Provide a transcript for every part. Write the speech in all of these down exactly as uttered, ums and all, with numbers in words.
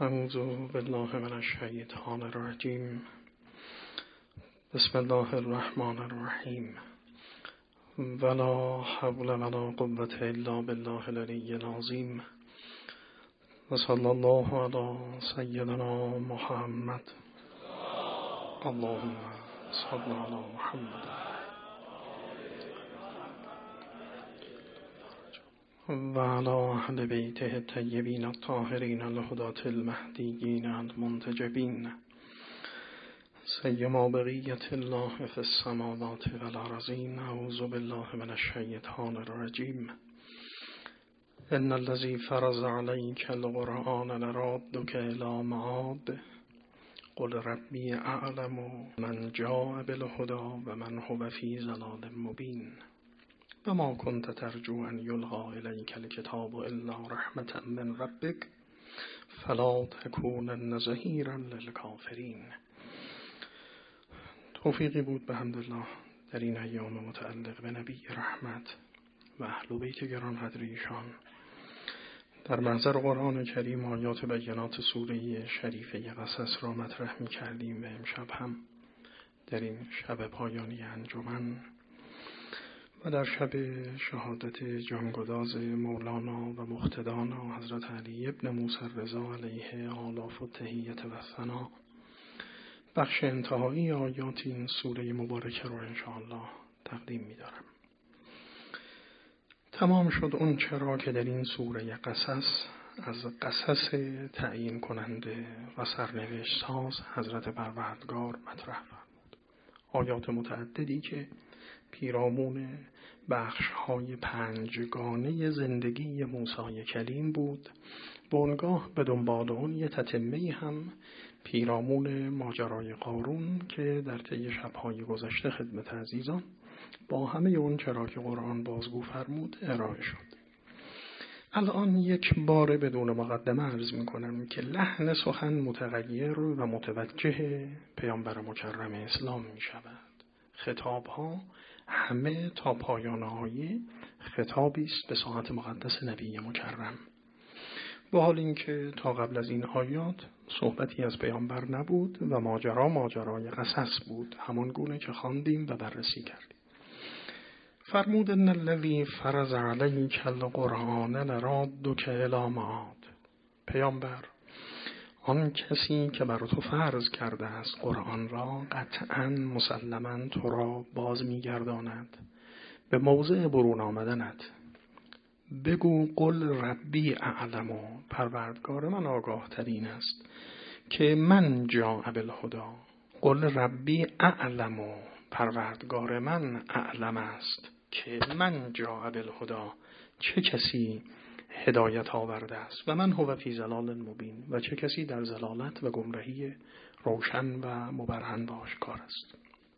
اعوذ بالله من الشیطان الرجیم. بسم الله الرحمن الرحیم. ولا حول ولا قوة الا بالله العلی العظیم. و صلی الله علی سیدنا محمد. اللهم صل علی محمد و علی اهل بیته الطیبین الطاهرین الهداة المهدیین المنتجبین، سیما بقیة الله فی السماوات والارضین. اعوذ بالله من الشیطان الرجیم. ان الذی فرض علیک القرآن لرادک الی معاد قل ربی اعلم من جاء بالهدی و من هو فی ضلال مبین. و ما كنت ترجو ان یلقی الیک الکتاب الا رحمة من ربک فلا تکونن ظهیرا للکافرین. توفیقی بود به حمدالله در این ایام متعلق به نبی رحمت و اهل بیت گرانقدر ایشان در محضر قرآن کریم آیات بینات سوره شریفه قصص را مطرح می کردیم و امشب هم در این شب پایانی انجمن و در شب شهادت جانگداز مولانا و مقتدانا حضرت علی ابن موسی رضا علیه آلاف و تحیت و ثنا بخش انتهایی آیات این سوره مبارکه رو انشاءالله تقدیم می دارم. تمام شد اون چرا که در این سوره قصص از قصص تعیین کننده و سرنوشت ساز حضرت پروردگار مطرح فرمود. آیات متعددی که پیرامون بخش‌های پنجگانه زندگی موسی کلیم بود، بنگاه به دنبال اون یه تتمه هم پیرامون ماجرای قارون که در طی شب‌های گذشته خدمت عزیزان با همه اون چرا که قرآن بازگو فرمود ارائه شد. الان یک بار بدون مقدمه عرض می‌کنم که لحن سخن متغیر و متوجه پیامبر مکرم اسلام می‌شود. خطاب‌ها همه تا پایان آیه خطابی است به ساعت مقدس نبی مکرم، با حال اینکه تا قبل از این آیات صحبتی از پیامبر نبود و ماجرا ماجرای قصص بود، همان گونه که خواندیم و بررسی کردیم. فرمود ان الذی فرض علیک القرآن لرادک الی معاد. پیامبر، آن کسی که بر تو فرض کرده است قرآن را قطعاً مسلماً تو را باز می‌گرداند به موضع برون آمدنت. بگو قل ربی اعلم، پروردگار من آگاه ترین است که من جاء بالهدی. قل ربی اعلم، پروردگار من اعلم است که من جاء بالهدی، چه کسی هدایت آورده است، و من هو فی ضلال مبین، و چه کسی در ضلالت و گمراهی روشن و مبرهن و آشکار است.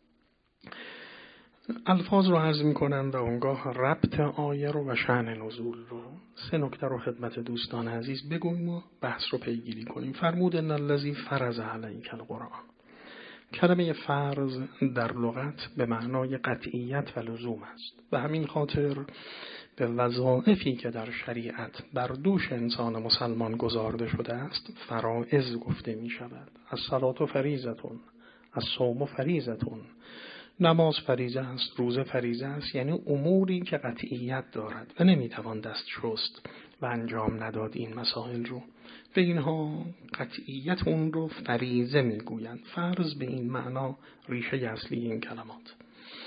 الفاظ رو عرض می‌کنم و اونگاه ربط آیه رو و شأن نزول رو سه نکته رو خدمت دوستان عزیز بگویم و بحث رو پیگیری کنیم. فرمود ان الذی فرض علیک القرآن. کلمه فرض در لغت به معنای قطعیت و لزوم است و همین خاطر به وظایفی که در شریعت بر دوش انسان مسلمان گذارده شده است فرائض گفته می شود. الصلاة فریضتون، الصوم فریضتون، نماز فریضه است، روزه فریضه است، یعنی اموری که قطعیت دارد و نمی توان دست شست و انجام نداد. این مسائل رو به اینها قطعیت اون رو فریضه می گویند. فرض به این معنا ریشه اصلی این کلمات.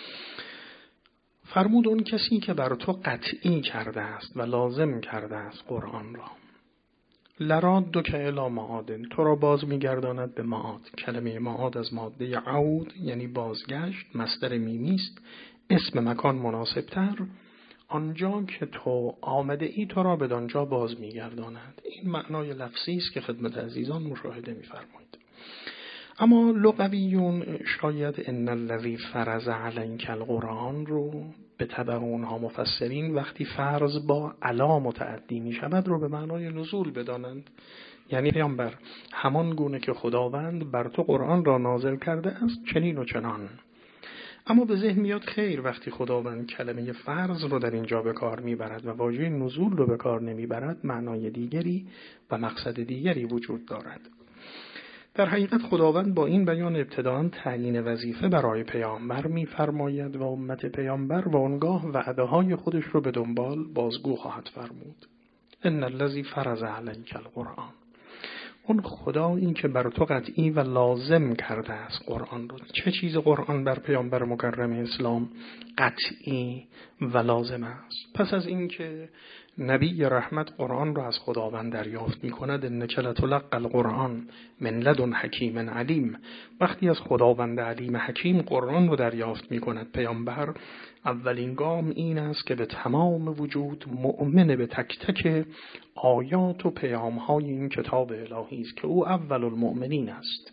فرمود اون کسی که بر تو قطعی کرده است و لازم کرده است قرآن را، لرادک الی معاد، تو را باز می‌گرداند به معاد. کلمه معاد از ماده عود یعنی بازگشت، مصدر میمی است، اسم مکان مناسبتر. آنجا که تو آمده ای تو را به آنجا باز می‌گرداند. این معنای لفظی است که خدمت عزیزان مشاهده می‌فرمایید. اما لغویون شاید ان الذی فرض علیک القرآن رو به تبع اونها مفسرین وقتی فرض با علا متعدی می شود رو به معنای نزول بدانند. یعنی پیامبر، همان گونه که خداوند بر تو قرآن را نازل کرده است چنین و چنان. اما به ذهن میاد خیر، وقتی خداوند کلمه فرض رو در اینجا به کار میبرد و واژه نزول رو به کار نمیبرد، معنای دیگری و مقصد دیگری وجود دارد. در حقیقت خداوند با این بیان ابتداً تعیین وظیفه برای پیامبر می‌فرماید و امت پیامبر و آنگاه وعده‌های خودش رو به دنبال بازگو خواهد فرمود. ان الذی فرض علیک القرآن، اون خدا این که بر تو قطعی و لازم کرده است قرآن رو. چه چیز قرآن بر پیامبر مکرم اسلام قطعی و لازم است؟ پس از این که نبی رحمت قرآن رو از خداوند دریافت می کند، انک لتلقی القرآن من لدن حکیم علیم، وقتی از خداوند علیم حکیم قرآن رو دریافت می کند پیامبر، اولین گام این است که به تمام وجود مؤمن به تک تک آیات و پیام‌های این کتاب الهی است که او اول المؤمنین است.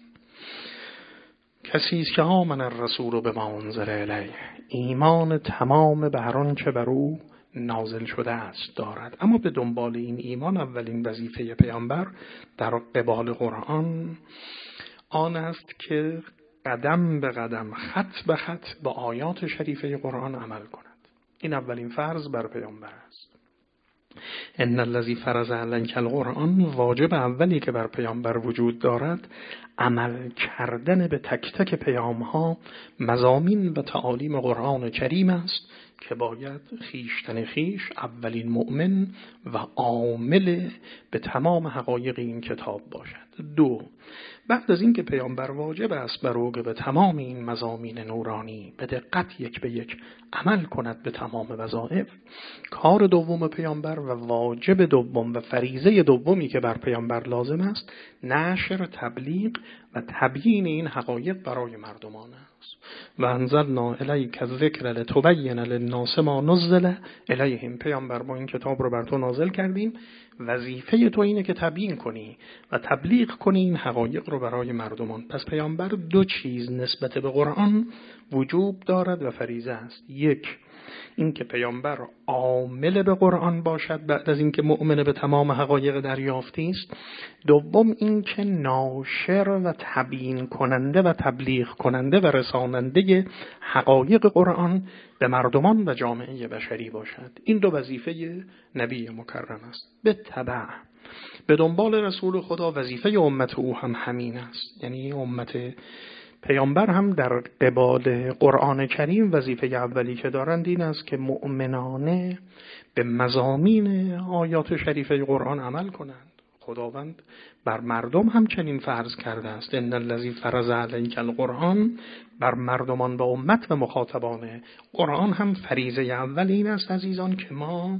کسی است که آمن الرسول بما انزل الیه، ایمان تمام به هر آنچه بر او نازل شده است دارد. اما به دنبال این ایمان اولین وظیفه پیامبر در قبال قرآن آن است که قدم به قدم، خط به خط با آیات شریفه قرآن عمل کند. این اولین فرض بر پیامبر است. ان الذی فرض علیک القرآن، واجب اولی که بر پیامبر وجود دارد عمل کردن به تک تک پیام‌ها، مضامین و تعالیم قرآن کریم است که باید خیشتن خیش اولین مؤمن و عامل به تمام حقایق این کتاب باشد. دو، بعد از این که پیامبر واجب است بر او که به تمام این مضامین نورانی به دقت یک به یک عمل کند به تمام وظایف، کار دوم پیامبر و واجب دوم و فریضه دومی که بر پیامبر لازم است نشر، تبلیغ و تبیین این حقایق برای مردمان است. و انزلنا الیک الذکر لتبین للناس ما نزل الیهم، پیامبر ما این کتاب رو بر تو نازل کردیم، وظیفه تو اینه که تبیین کنی و تبلیغ کنی این حقایق رو برای مردمان. پس پیامبر دو چیز نسبت به قرآن وجوب دارد و فریضه است. یک، این که پیامبر عامل به قرآن باشد بعد از اینکه مؤمن به تمام حقایق دریافتی است. دوم، این که ناشر و تبیین کننده و تبلیغ کننده و رساننده حقایق قرآن به مردمان و جامعه بشری باشد. این دو وظیفه نبی مکرم است. به تبع به دنبال رسول خدا وظیفه امت او هم همین است. یعنی امت پیامبر هم در قبال قرآن کریم وظیفه اولی که دارند این است که مؤمنانه به مضامین آیات شریفه قرآن عمل کنند. خداوند بر مردم همچنین فرض کرده است. ان الذی فرض علیک القرآن، بر مردمان و امت و مخاطبان قرآن هم فریضه اول این است عزیزان که ما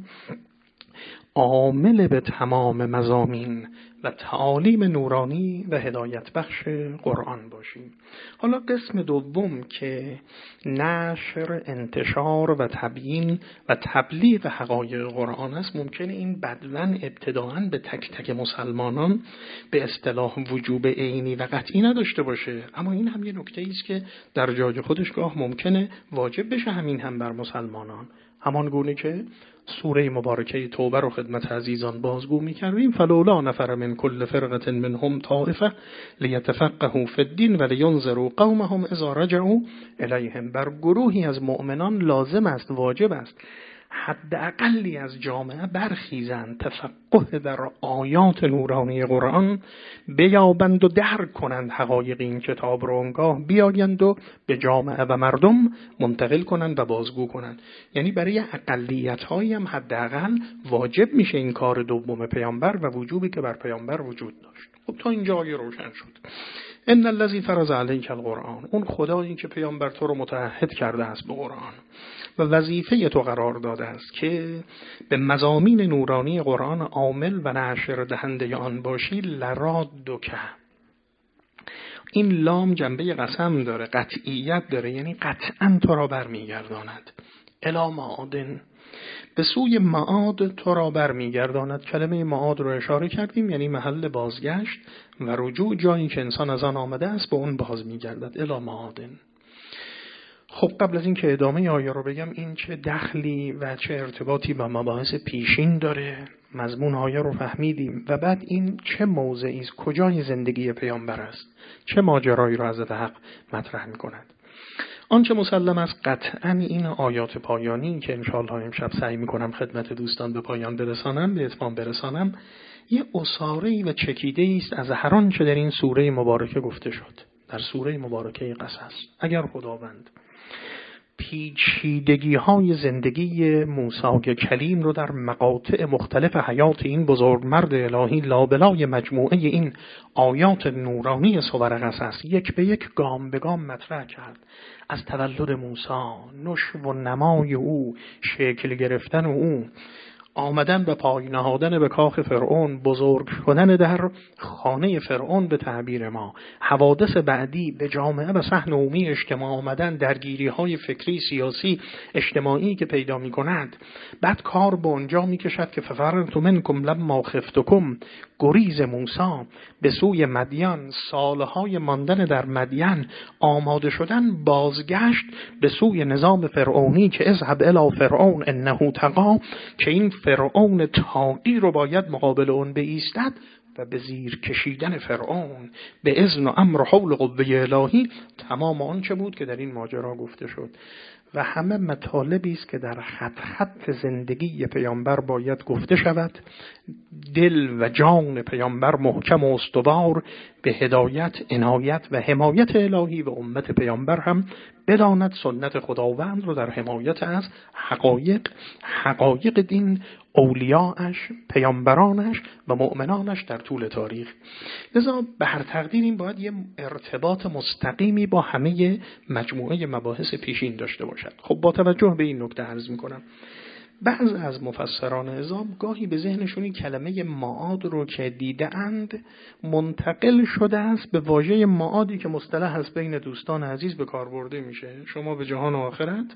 عامل به تمام مضامین و تعالیم نورانی و هدایت بخش قرآن باشیم. حالا قسم دوم که نشر، انتشار و تبیین و تبلیغ حقایق قرآن است، ممکنه این بدون ابتداعاً به تک تک مسلمانان به اصطلاح وجوب عینی و قطعی نداشته باشه، اما این هم یه نکته است که در جای خودش گاه ممکنه واجب بشه همین هم بر مسلمانان، همان گونه که سوره مبارکه توبه رو خدمت عزیزان بازگو می‌کردیم. فلولا نفر من کل فرقه منهم طائفه لیتفقهوا فی الدین و لینذروا قومهم اذا رجعوا الیهم، بر گروهی از مؤمنان لازم است، واجب است حداقلی از جامعه برخیزند، تفقه در آیات نورانی قرآن بیابند و درک کنند حقایق این کتاب رو، آنگاه بیایند و به جامعه و مردم منتقل کنند و بازگو کنند. یعنی برای اقلیت‌هایی هم حداقل واجب میشه این کار دوم پیامبر و وجوبی که بر پیامبر وجود داشت. خب تا اینجا آیه روشن شد. ان الذی فرض علیک القرآن، اون خدایی که پیامبر تو رو متعهد کرده است به قرآن و وظیفه تو قرار داده است که به مضامین نورانی قرآن عامل و نشر دهنده آن باشی، لرادک، این لام جنبه قسم داره، قطعیت داره، یعنی قطعا تو را برمیگرداند. الی معادن، به سوی معاد تو را برمیگرداند. کلمه معاد رو اشاره کردیم، یعنی محل بازگشت و رجوع، جایی که انسان از آن آمده است به اون باز میگردد. الی معادن. خب قبل از این که ادامه آیه رو بگم، این چه دخلی و چه ارتباطی با مباحث پیشین داره؟ مضمون آیه رو فهمیدیم و بعد این چه موضعی است، کجای زندگی پیامبر است، چه ماجرایی رو حضرت حق مطرح می‌کند. آنچه مسلم است قطعاً این آیات پایانی که انشاءالله امشب سعی میکنم خدمت دوستان به پایان برسانم، به اتمام برسانم، یه عصاره‌ای و چکیده‌ای است از هر آنچه در این سوره مبارکه گفته شد. در سوره مبارکه قصص اگر خداوند پیچیدگی های زندگی موسی کلیم رو در مقاطع مختلف حیات این بزرگ مرد الهی لابلای مجموعه این آیات نورانی سور قصص یک به یک گام به گام مطرح کرد، از تولد موسی، نشو و نمای او، شکل گرفتن او، آمدن به پای نهادن به کاخ فرعون، بزرگ شدن در خانه فرعون به تعبیر ما، حوادث بعدی به جامعه و صحن عمومی اجتماع آمدن، درگیری های فکری، سیاسی، اجتماعی که پیدا می کند، بعد کار به اونجا می کشد که ففررت منکم لما خفتکم، گریز موسی به سوی مدین، سالهای ماندن در مدین، آماده شدن بازگشت به سوی نظام فرعونی که اذهب الی فرعون انه طغی، که این فرعون طاغی رو باید مقابل اون بایستد و به زیر کشیدن فرعون به اذن و امر و حول قوه الهی. تمام آنچه بود که در این ماجرا گفته شد و همه مطالبی است که در خط خط زندگی پیامبر باید گفته شود. دل و جان پیامبر محکم و استوار به هدایت، عنایت و حمایت الهی و امت پیامبر هم بداند سنت خداوند رو در حمایت از حقایق حقایق دین، اولیاءش، پیامبرانش و مؤمنانش در طول تاریخ. لذا به هر تقدیر این باید یه ارتباط مستقیمی با همه مجموعه مباحث پیشین داشته باشد. خب با توجه به این نکته عرض می‌کنم بعض از مفسران عظام گاهی به ذهنشون این کلمه معاد رو که دیده اند منتقل شده است به واژه معادی که مصطلح از بین دوستان عزیز به کار برده میشه. شما به جهان آخرت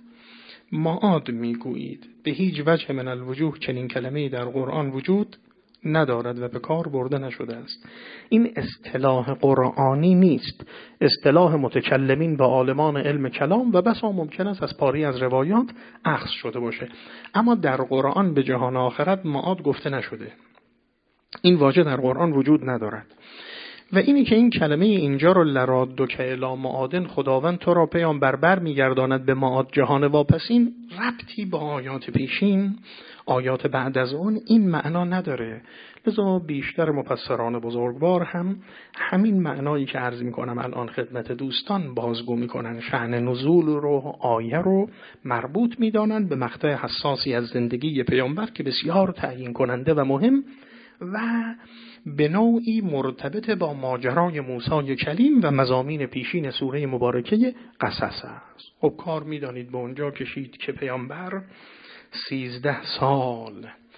معاد میگویید. به هیچ وجه من الوجوه چنین کلمه‌ای در قرآن وجود ندارد و به کار برده نشده است. این اصطلاح قرآنی نیست، اصطلاح متکلمین و عالمان علم کلام و بسا ممکن است از پاری از روایات اخذ شده باشه، اما در قرآن به جهان آخرت معاد گفته نشده. این واژه در قرآن وجود ندارد. و اینی که این کلمه اینجا رو لراد و که الی معادن، خداوند تو را پیامبر بر میگرداند به معاد جهان واپسین، ربطی با آیات پیشین، آیات بعد از اون این معنا نداره. لذا بیشتر مفسران بزرگوار هم همین معنایی که عرض میکنم الان خدمت دوستان بازگو میکنن، شأن نزول رو، آیه رو مربوط میدانند به مقطع حساسی از زندگی پیامبر که بسیار تعیین کننده و مهم و به نوعی مرتبط با ماجرای موسی کلیم و مضامین پیشین سوره مبارکه قصص است. خب کار میدانید به اونجا کشید که پیامبر سیزده سال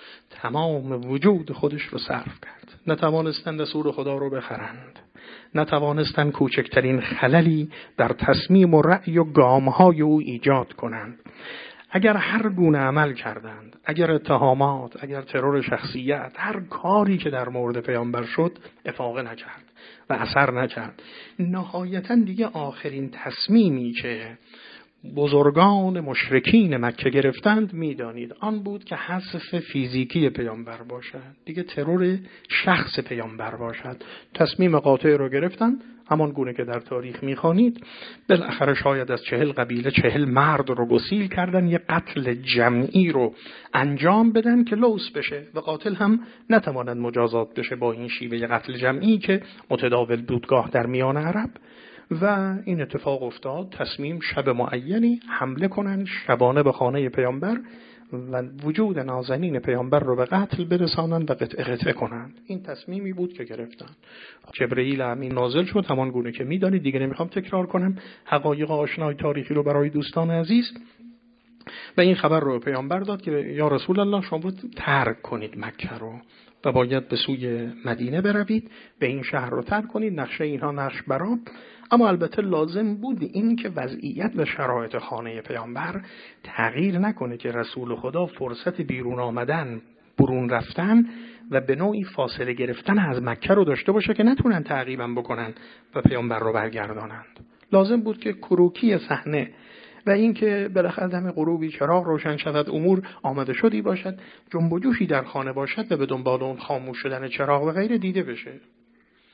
تمام وجود خودش رو صرف کرد. نتوانستند دستور خدا رو بخرند، نتوانستند کوچکترین خللی در تصمیم و رأی و گامهای او ایجاد کنند. اگر هر گونه عمل کردند، اگر اتهامات، اگر ترور شخصیت، هر کاری که در مورد پیامبر شد افاقه نکرد و اثر نکرد. نهایتاً دیگه آخرین تصمیمی که بزرگان مشرکین مکه گرفتند میدانید آن بود که حذف فیزیکی پیامبر باشد، دیگه ترور شخص پیامبر باشد. تصمیم قاطع رو گرفتند، همان گونه که در تاریخ میخوانید. بالاخره شاید از چهل قبیله چهل مرد رو گسیل کردن، یه قتل جمعی رو انجام بدن که لوث بشه و قاتل هم نتواند مجازات بشه با این شیوه قتل جمعی که متداول بودگاه در میان عرب. و این اتفاق افتاد. تصمیم شب معینی حمله کنند شبانه به خانه پیامبر و وجود نازنین پیامبر رو به قتل برسانند و قطعه قطعه کنند. این تصمیمی بود که گرفتن. جبرئیل امین نازل شد، همان گونه که میدانید، دیگه نمیخوام تکرار کنم حقایق آشنای تاریخی رو برای دوستان عزیز. و این خبر رو پیامبر داد که یا رسول الله شما ترک کنید مکه رو و باید به سوی مدینه بروید، به این شهر رو ترک کنید. نقشه اینها نقش براب، اما البته لازم بود این که وضعیت و شرایط خانه پیامبر تغییر نکنه که رسول خدا فرصت بیرون آمدن، برون رفتن و به نوعی فاصله گرفتن از مکه رو داشته باشه که نتونن تعقیبم بکنن و پیامبر رو برگردانند. لازم بود که کروکی صحنه و این که بالاخره دم غروبی چراغ روشن شود، امور آماده شدی باشد، جنب و جوشی در خانه باشد و به دنبال اون خاموش شدن چراغ و غیره دیده بشه.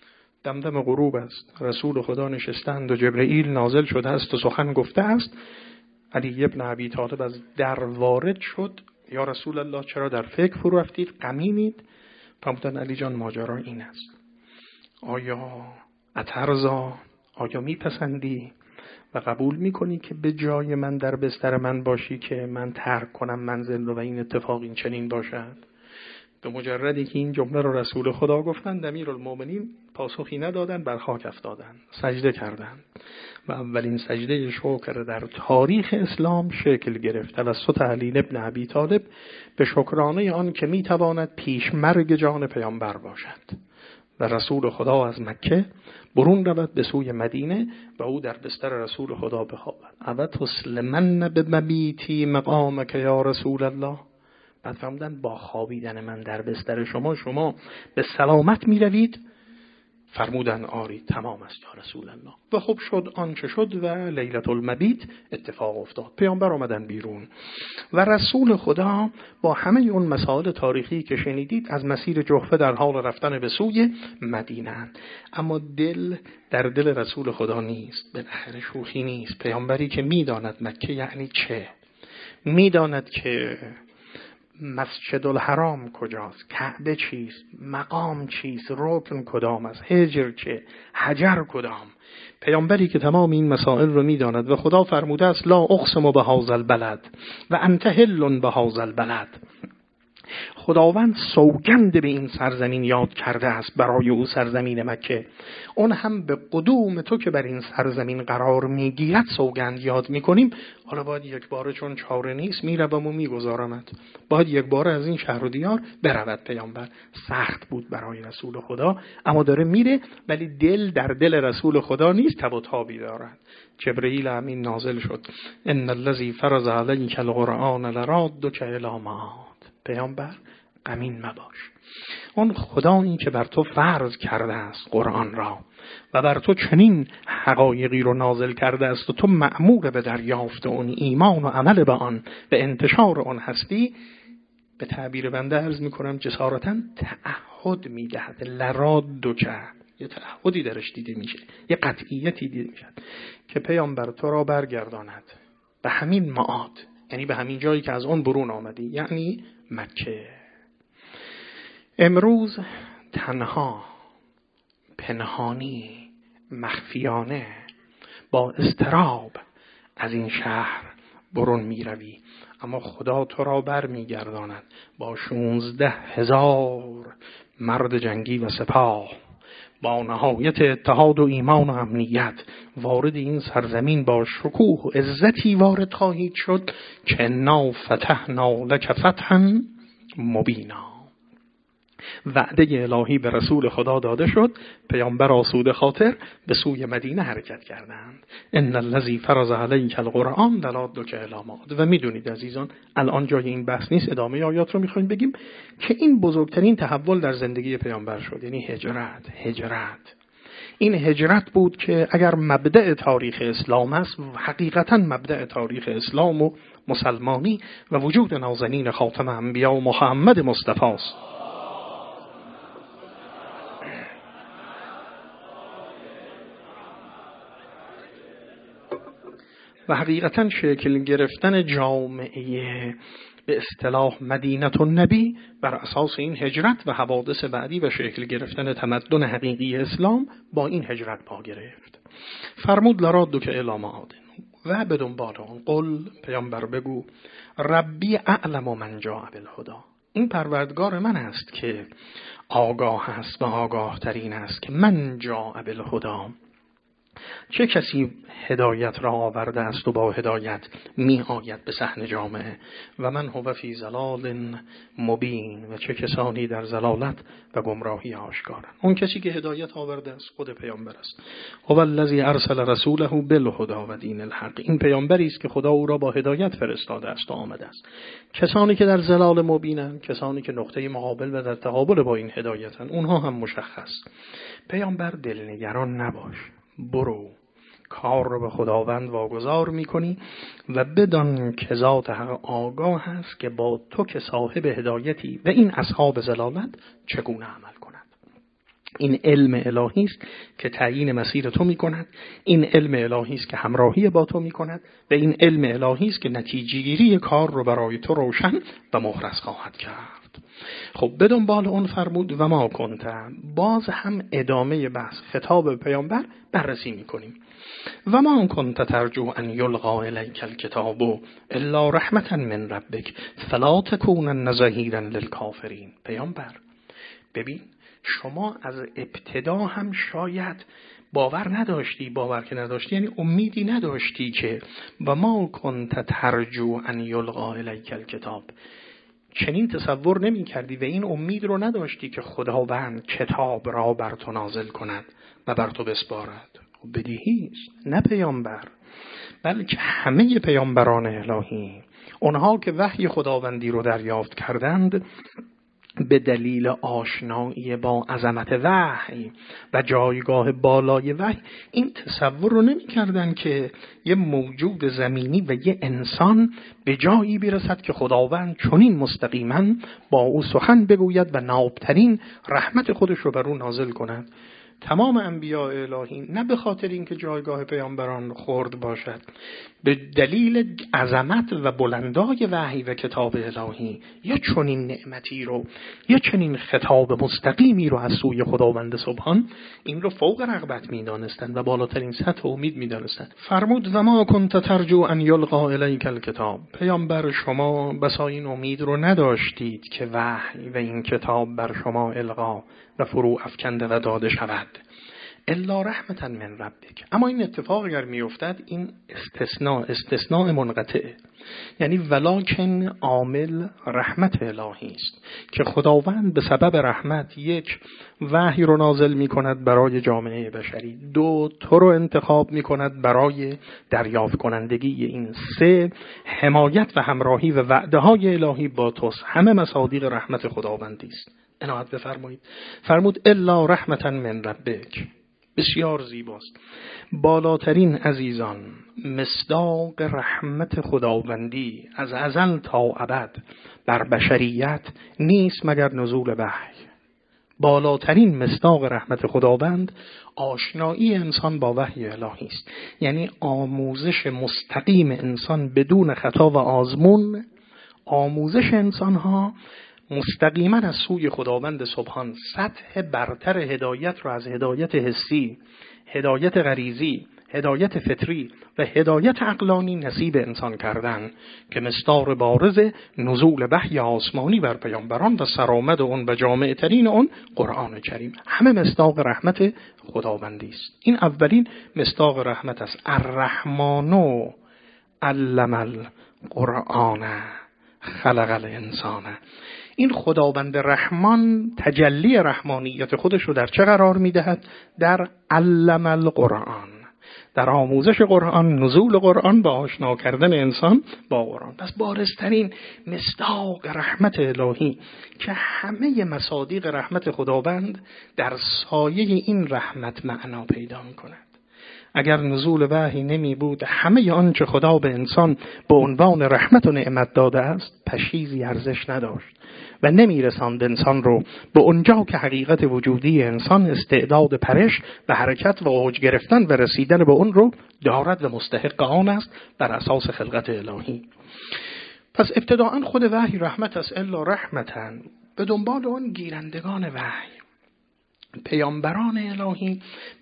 دمدم غروب است، رسول خدا نشستند و جبرئیل نازل شده است و سخن گفته است. علی ابن ابی طالب از در وارد شد. یا رسول الله چرا در فکر فرو رفتید؟ غمینید؟ فرمودند علی جان ماجرا این است. آیا اترضا، آیا میپسندی و قبول میکنی که به جای من در بستر من باشی که من ترک کنم منزل رو و این اتفاق این چنین باشد؟ به مجردی که این جمله رو رسول خدا گفتند، امیرالمومنین پاسخی ندادند، بر خاک افتادند، سجده کردند و اولین سجده شکر در تاریخ اسلام شکل گرفت توسط علی ابن ابی طالب به شکرانه آن که میتواند پیش مرگ جان پیامبر باشد و رسول خدا از مکه برون رود به سوی مدینه و او در بستر رسول خدا بخوابد. اما تسلمن به مبیتی مقامک یا رسول الله. بعد فرمودن با خوابیدن من در بستر شما شما به سلامت می روید؟ فرمودن آری تمام است یا رسول الله. و خب شد آنچه شد و لیلة المبیت اتفاق افتاد. پیامبر آمدن بیرون و رسول خدا با همه اون مسائل تاریخی که شنیدید از مسیر جحفه در حال رفتن به سوی مدینه. اما دل در دل رسول خدا نیست، بالاخره شوخی نیست. پیامبری که میداند مکه یعنی چه، میداند که مسجد الحرام کجاست، کعبه چیست، مقام چیست، رکن کدام است، هجر چه، حجر کدام. پیامبری که تمام این مسائل رو میداند و خدا فرموده است لا اقسم بهذا البلد و انت حل بهذا البلد. خداوند سوگند به این سرزمین یاد کرده است برای او سرزمین مکه. اون هم به قدوم تو که بر این سرزمین قرار میگیرد سوگند یاد میکنیم. حالا باید یک باره چون چاره نیست میروم و میگذارمت، باید یک باره از این شهر و دیار برود. پیامبر سخت بود برای رسول خدا، اما داره میره، ولی دل در دل رسول خدا نیست، تب و تابی دارد. جبرئیل امین نازل شد ان الذی فرض علیک القرآن لرادک الی معاد. پیامبر غمین مباش، اون خدایی که بر تو فرض کرده است قرآن را و بر تو چنین حقایقی رو نازل کرده است و تو مأمور به دریافت اون ایمان و عمل به آن به انتشار اون هستی، به تعبیر بنده عرض میکنم جسارتاً تعهد میدهد. لرادک، یه تعهدی درش دیده میشه، یه قطعیتی دیده میشه که پیامبر تو را برگرداند به همین معاد، یعنی به همین جایی که از اون برون آمدی، یعنی مکه. امروز تنها، پنهانی، مخفیانه، با اضطراب از این شهر برون می روی، اما خدا تو را بر می گرداند با شونزده هزار مرد جنگی و سپاه، با نهایت اتحاد و ایمان و امنیت وارد این سرزمین با شکوه و عزتی وارد خواهید شد که انا فتحنا لک فتحا مبینا. وعده الهی به رسول خدا داده شد. پیامبر آسوده خاطر به سوی مدینه حرکت کردند. ان الذی فرض علیک القرآن لرادک الی معاد. و میدونید عزیزان الان جای این بحث نیست، ادامه آیات رو میخوایم بگیم که این بزرگترین تحول در زندگی پیامبر شد، یعنی هجرت. هجرت این هجرت بود که اگر مبدأ تاریخ اسلام است، حقیقتا مبدأ تاریخ اسلام و مسلمانی و وجود نازنین خاتم انبیا و محمد مصطفی است. و حقیقتا شکل گرفتن جامعه به اصطلاح مدینه النبی بر اساس این هجرت و حوادث بعدی و شکل گرفتن تمدن حقیقی اسلام با این هجرت پا گرفت. فرمود لرادک الی معاد و به دنبال اون قل، پیامبر بگو ربی اعلم من جاء بالهدی. این پروردگار من است که آگاه است و آگاه ترین است که من جاء بالهدی، چه کسی هدایت را آورده است و با هدایت می آید به صحن جامعه، و من هو فی ضلال مبین، و چه کسانی در ضلالت و گمراهی آشکارند. اون کسی که هدایت آورده است خود پیامبر است. هو الذی ارسل رسوله بالهدی و دین الحق. این پیامبری است که خدا او را با هدایت فرستاده است و آمده است. کسانی که در ضلال مبینند، کسانی که نقطه مقابل و در تقابل با این هدایتند، اونها هم مشخص. پیامبر دلنگران نباش، برو کار رو به خداوند واگذار میکنی و بدان که ذات حق آگاه هست که با تو که صاحب هدایتی و این اصحاب ضلالت چگونه عمل کند. این علم الهی است که تعیین مسیر تو می‌کند، این علم الهی است که همراهی با تو می‌کند و این علم الهی است که نتیجه گیری کار رو برای تو روشن و محرز خواهد کرد. خب به دنبال اون فرمود و ما کنت، باز هم ادامه بحث خطاب پیامبر بررسی می‌کنیم. و ما کنت ترجو ان یلقا الیک الکتاب الا رحمتا من ربک فلا تکونن ظهیرا للکافرین. پیامبر ببین، شما از ابتدا هم شاید باور نداشتی، باور که نداشتی یعنی امیدی نداشتی که و ما کنت ترجو ان یلقا الیک الکتاب، چنین تصور نمی کردی و این امید رو نداشتی که خداوند کتاب را بر تو نازل کند و بر تو بسپارد. خب بدیهی است، نه پیامبر بلکه همه پیامبران الهی، اونها که وحی خداوندی رو دریافت کردند، به دلیل آشنایی با عظمت وحی و جایگاه بالای وحی این تصور رو نمی کردن که یه موجود زمینی و یه انسان به جایی برسد که خداوند چنین مستقیما با او سخن بگوید و نابترین رحمت خودش رو بر او نازل کند. تمام انبیاء الهی نه به خاطر اینکه جایگاه پیامبران خرد باشد، به دلیل عظمت و بلندای وحی و کتاب الهی یا چنین نعمتی رو یا چنین خطاب مستقیمی رو از سوی خداوند سبحان، این رو فوق رغبت می‌دانستند و بالاترین سطح امید می‌دانستند. فرمود و ما کنت ترجو ان یلقا الیک الکتاب، پیامبر شما بسا این امید رو نداشتید که وحی و این کتاب بر شما القا و فرو افکنده و داده شود الا رحمتا من ربک. اما این اتفاق اگر میافتد این استثناء استثناء منقطع، یعنی ولکن عامل رحمت الهی است که خداوند به سبب رحمت یک وحی رو نازل می کند برای جامعه بشری، دو تو رو انتخاب می کند برای دریافت کنندگی این، سه حمایت و همراهی و وعده های الهی با توست. همه مصادیق رحمت خداوندی است. عنایت بفرمایید. فرمود الا رحمتا من ربک، بسیار زیباست. بالاترین عزیزان مصداق رحمت خداوندی از ازل تا ابد بر بشریت نیست مگر نزول وحی. بالاترین مصداق رحمت خداوند آشنایی انسان با وحی الهی است، یعنی آموزش مستقیم انسان بدون خطا و آزمون. آموزش انسان‌ها مستقیما از سوی خداوند سبحان سطح برتر هدایت را از هدایت حسی، هدایت غریزی، هدایت فطری و هدایت عقلانی نصیب انسان کردن که مستار بارز نزول وحی آسمانی بر پیامبران و سرآمد اون و جامع ترین اون قرآن کریم. همه مستاق رحمت خداوندی است. این اولین مستاق رحمت است. الرحمن علم القرآن خلق الانسان. این خداوند رحمان تجلی رحمانیت خودش رو در چه قرار میدهد؟ در علم القرآن، در آموزش قرآن، نزول قرآن، با آشنا کردن انسان با قرآن. پس بارزترین مصداق رحمت الهی که همه مصادیق رحمت خداوند در سایه این رحمت معنا پیدا می‌کند. اگر نزول وحی نمی بود، همه آنچه خدا به انسان به عنوان رحمت و نعمت داده است پشیزی ارزش نداشت و نمی رساند انسان رو به اونجا که حقیقت وجودی انسان استعداد پرش و حرکت و اوج گرفتن و رسیدن به اون رو دارد و مستحق آن است بر اساس خلقت الهی. پس ابتداءً خود وحی رحمت است، الا رحمتاً، به دنبال آن گیرندگان وحی پیامبران الهی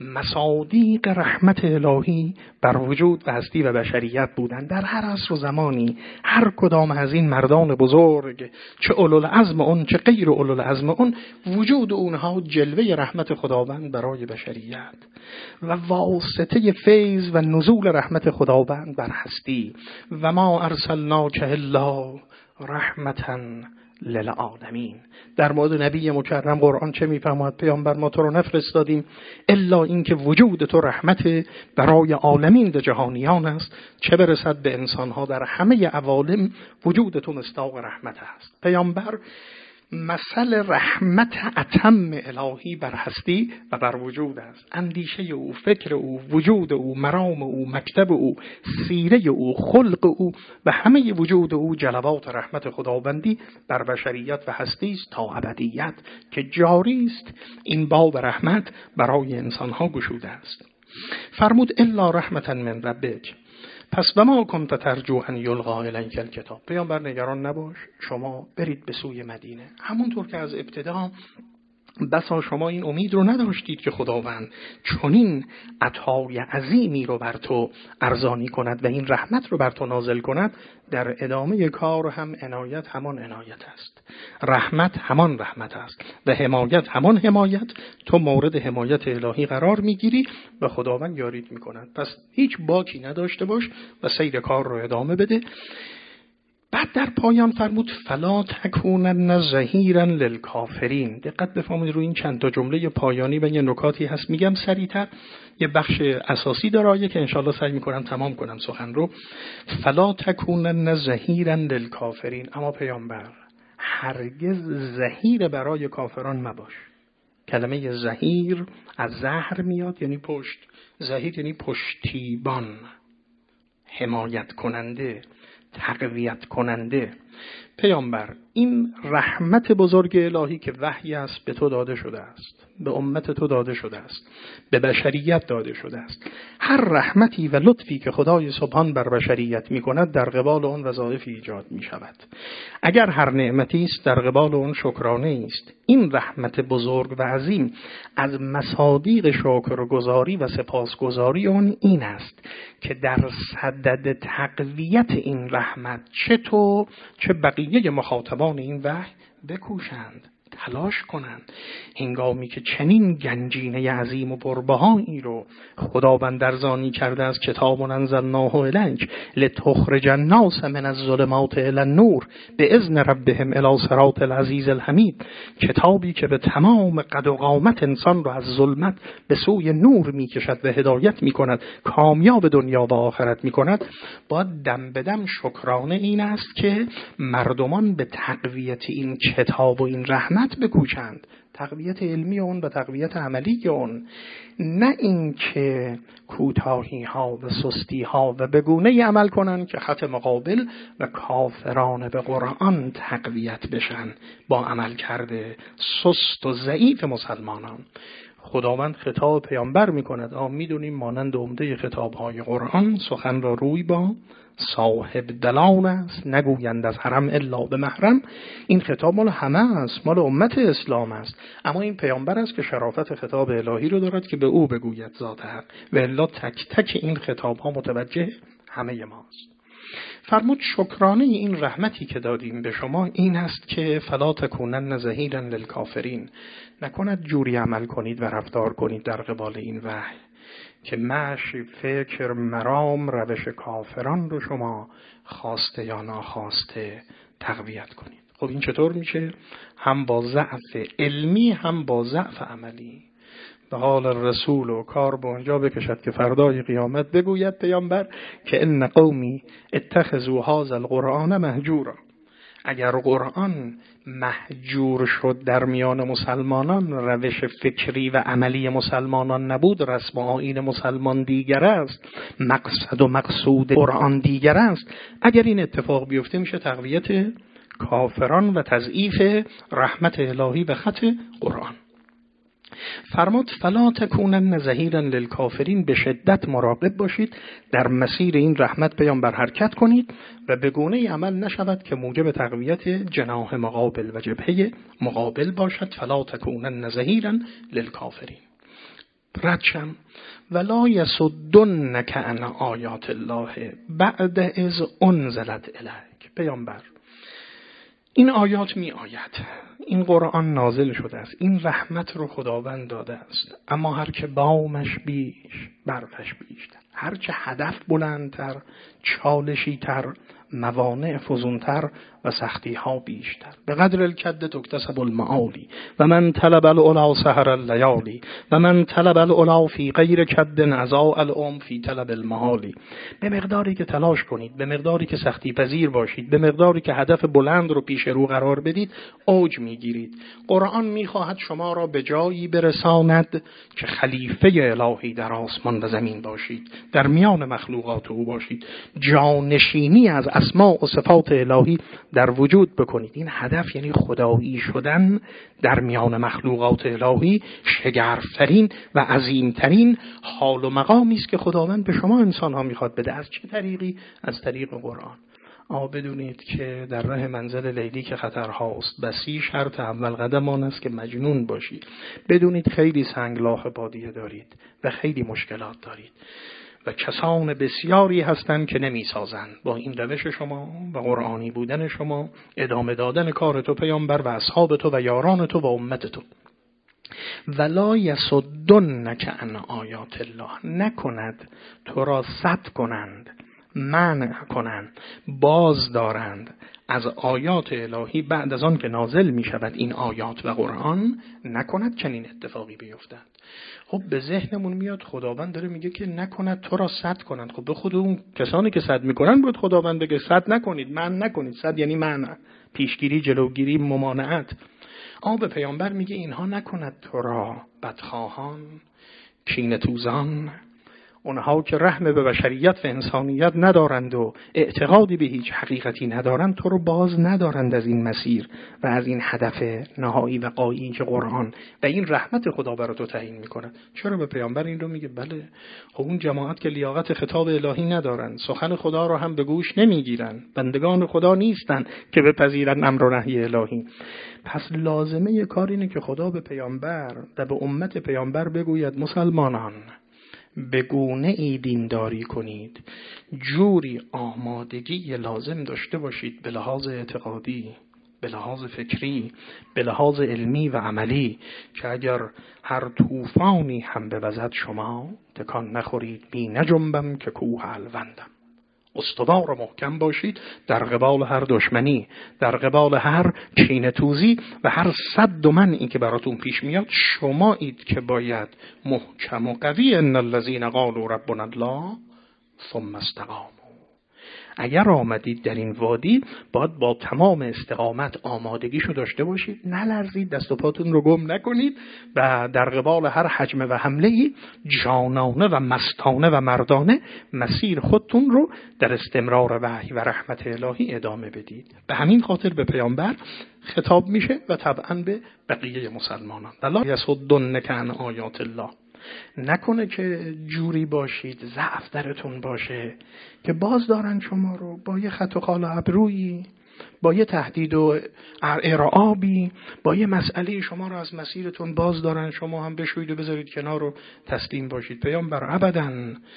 مصادیق رحمت الهی بر وجود و هستی و بشریت بودند. در هر عصر و زمانی هر کدام از این مردان بزرگ، چه اولوالعزم اون چه غیر اولوالعزم اون، وجود اونها جلوه رحمت خداوند برای بشریت و واسطه فیض و نزول رحمت خداوند بر هستی. و ما ارسلناک الا رحمتاً للعالمین. در مورد نبی مکرم قرآن چه میفرماید؟ پیامبر ما تو رو نفرستادیم الا اینکه وجود تو رحمت برای عالمین و جهانیان است، چه برسد به انسانها در همه عوالم وجود تو مصداق رحمت است. پیامبر مثل رحمت اتم الهی بر هستی و بر وجود است. اندیشه او، فکر او، وجود او، مرام او، مکتب او، سیره او، خلق او و همه وجود او جلوات رحمت خداوندی بر بشریت و هستی است تا ابدیت که جاری است. این باب رحمت برای انسانها گشوده است. فرمود الا رحمتا من ربک، پس و ما کنت ترجو ان یلقا الیک الکتاب. پیامبر نگران نباش، شما برید به سوی مدینه. همونطور که از ابتدا بسا شما این امید رو نداشتید که خداوند چنین عطای عظیمی رو بر تو ارزانی کند و این رحمت رو بر تو نازل کند، در ادامه کار هم عنایت همان عنایت است، رحمت همان رحمت است و حمایت همان حمایت. تو مورد حمایت الهی قرار میگیری و خداوند یاریت میکند. پس هیچ باکی نداشته باش و سیر کار رو ادامه بده. بعد در پایان فرمود فلا تکونن ظهیرا للکافرین. دقت بفرمایید روی این چند تا جمله پایانی و یه نکاتی هست، میگم سریعتر، یه بخش اساسی داره که انشالله سعی میکنم تمام کنم سخن رو. فلا تکونن ظهیرا للکافرین، اما پیامبر هرگز ظهیر برای کافران مباش. کلمه ظهیر از ظهر میاد، یعنی پشت. ظهیر یعنی پشتیبان، حمایت کننده، تقویت کننده. پیامبر این رحمت بزرگ الهی که وحی است به تو داده شده است، به امت تو داده شده است، به بشریت داده شده است. هر رحمتی و لطفی که خدای سبحان بر بشریت می کند در قبال آن وظایفی ایجاد می شود. اگر هر نعمتی است در قبال آن شکرانه است. این رحمت بزرگ و عظیم از مصادیق شکرگزاری و سپاسگزاری آن این است که در صدد تقویت این رحمت چه تو چه بقیه مخاطبان این وحی بکوشند، تلاش کنند، هنگامی که چنین گنجینه عظیم و پربهایی رو خداوند ارزانی کرده از کتاب انزلناه الیک لتخرج الناس من الظلمات الی النور باذن ربهم الی صراط العزیز الحمید. کتابی که به تمام قد و قامت انسان رو از ظلمت به سوی نور میکشد و هدایت میکند، کامیاب دنیا و آخرت میکند. باید دم به دم شکرانه این است که مردمان به تقویت این کتاب و این رحمت بکوشند، تقویت علمی اون و تقویت عملی اون، نه اینکه کوتاهی ها و سستی ها و بگونه عمل کنند که خط مقابل و کافران به قرآن تقویت بشن با عمل کرده سست و ضعیف مسلمانان. خداوند خطاب پیامبر میکند، آم میدونیم مانند عمده خطابهای قرآن سخن را روی با صاحب دلان است، نگویند از حرم الا به محرم. این خطاب مال همه است، مال امت اسلام است، اما این پیامبر است که شرافت خطاب الهی رو دارد که به او بگوید ذات حق، و الا تک تک این خطاب ها متوجه همه ماست. فرمود شکرانه این رحمتی که دادیم به شما این است که فلا تکونن ظهیرا للکافرین، نکند جوری عمل کنید و رفتار کنید در قبال این وحی که مشی، فکر، مرام، روش کافران رو شما خواسته یا ناخواسته تقویت کنید. خب این چطور میشه؟ هم با ضعف علمی هم با ضعف عملی. به حال رسول و کار به اونجا بکشد که فردای قیامت بگوید پیامبر که ان قومی اتخذوا هذا القرآن مهجورا. اگر قرآن محجور شد در میان مسلمانان، روش فکری و عملی مسلمانان نبود، رسم و آیین مسلمان دیگر است، مقصد و مقصود قرآن دیگر است، اگر این اتفاق بیفته میشه تقویت کافران و تضعیف رحمت الهی به خط قرآن. فرمود فلا تکونن ظهیرا للکافرین، به شدت مراقب باشید در مسیر این رحمت پیامبر حرکت کنید و به گونه عمل نشود که موجب تقویت جناح مقابل و جبهه مقابل باشد. فلا تکونن ظهیرا للکافرین. ردشم ولا یصدنک عن آیات الله بعد اذ انزلت الیک. پیامبر این آیات می آید، این قرآن نازل شده است، این رحمت رو خداوند داده است، اما هر که بامش بیش برقش بیشتر. هرچه هدف بلندتر، چالشی تر، موانع فزونتر و سختی ها بیشتر. به قدر الکد تکتسب المعالی و من طلب العلا سهر اللیالی و من طلب العلا فی غیر کد اضاع العمر فی طلب المحالی. به مقداری که تلاش کنید، به مقداری که سختی پذیر باشید، به مقداری که هدف بلند رو پیش رو قرار بدید، اوج میگیرید. قرآن میخواهد شما را به جایی برساند که خلیفه الهی در آسمان و زمین باشید، در میان مخلوقات او باشید، جانشینی از اسماء و صفات الهی در وجود بکنید. این هدف یعنی خدایی شدن در میان مخلوقات الهی شگرفترین و عظیمترین حال و مقامی است که خداوند به شما انسان ها میخواد بده. از چه طریقی؟ از طریق قرآن. اما بدونید که در راه منزل لیلی که خطرهاست، بسی شرط اول قدم آن است که مجنون باشید. بدونید خیلی سنگلاخ بادیه دارید و خیلی مشکلات دارید و کسان بسیاری هستند که نمی سازند با این روش شما و قرآنی بودن شما، ادامه دادن کار تو پیامبر و اصحاب تو و یاران تو و امت تو. ولا یصدنک عن آیات الله، نکند تو را صد کنند، منع کنند، باز دارند از آیات الهی بعد از آن که نازل می شود این آیات و قرآن، نکند چنین اتفاقی بیفتد. خب به ذهنمون میاد خداوند داره میگه که نکند تو را صد کنند. خب به خود اون کسانی که صد میکنن باید خداوند بگه صد نکنید، منع نکنید. صد یعنی منع، پیشگیری، جلوگیری، ممانعت. اما به پیامبر میگه اینها نکند تو را بدخواهان، کینه توزان، اونها که رحم به بشریت و انسانیت ندارند و اعتقادی به هیچ حقیقتی ندارند، تو رو باز ندارند از این مسیر و از این هدف نهایی و غایی که قرآن و این رحمت خدا برای تو تعیین میکنه. چرا به پیامبر این رو میگه؟ بله، خب اون جماعت که لیاقت خطاب الهی ندارند، سخن خدا رو هم به گوش نمیگیرن، بندگان خدا نیستن که بپذیرن امر و نهی الهی. پس لازمه یه کار اینه که خدا به پیامبر و به امت پیامبر بگوید مسلمانان به گونه ای دینداری کنید، جوری آمادگی لازم داشته باشید به لحاظ اعتقادی، به لحاظ فکری، به لحاظ علمی و عملی که اگر هر طوفانی هم بوزد شما تکان نخورید. بی نجنبم که کوه الوندم. استوار و محکم باشید در قبال هر دشمنی، در قبال هر کینه توزی و هر صد و منعی که براتون پیش میاد. شمایید که باید محکم و قوی. ان الذين قالوا ربنا الله ثم استقاموا. اگر آمدید در این وادی باید با تمام استقامت آمادگیشو داشته باشید، نلرزید، دست و پاتون رو گم نکنید و در قبال هر حجمه و حمله‌ای جانانه و مستانه و مردانه مسیر خودتون رو در استمرار وحی و رحمت الهی ادامه بدید. به همین خاطر به پیامبر خطاب میشه و طبعا به بقیه مسلمانان. لا یصدنک عن آیات الله. نکنه که جوری باشید، ضعف درتون باشه که باز دارن شما رو با یه خط و خال و ابرویی، با یه تهدید و ارعابی، با یه مسئله شما رو از مسیرتون باز دارن، شما هم بشوید و بذارید کنار رو تسلیم باشید. پیامبر ابداً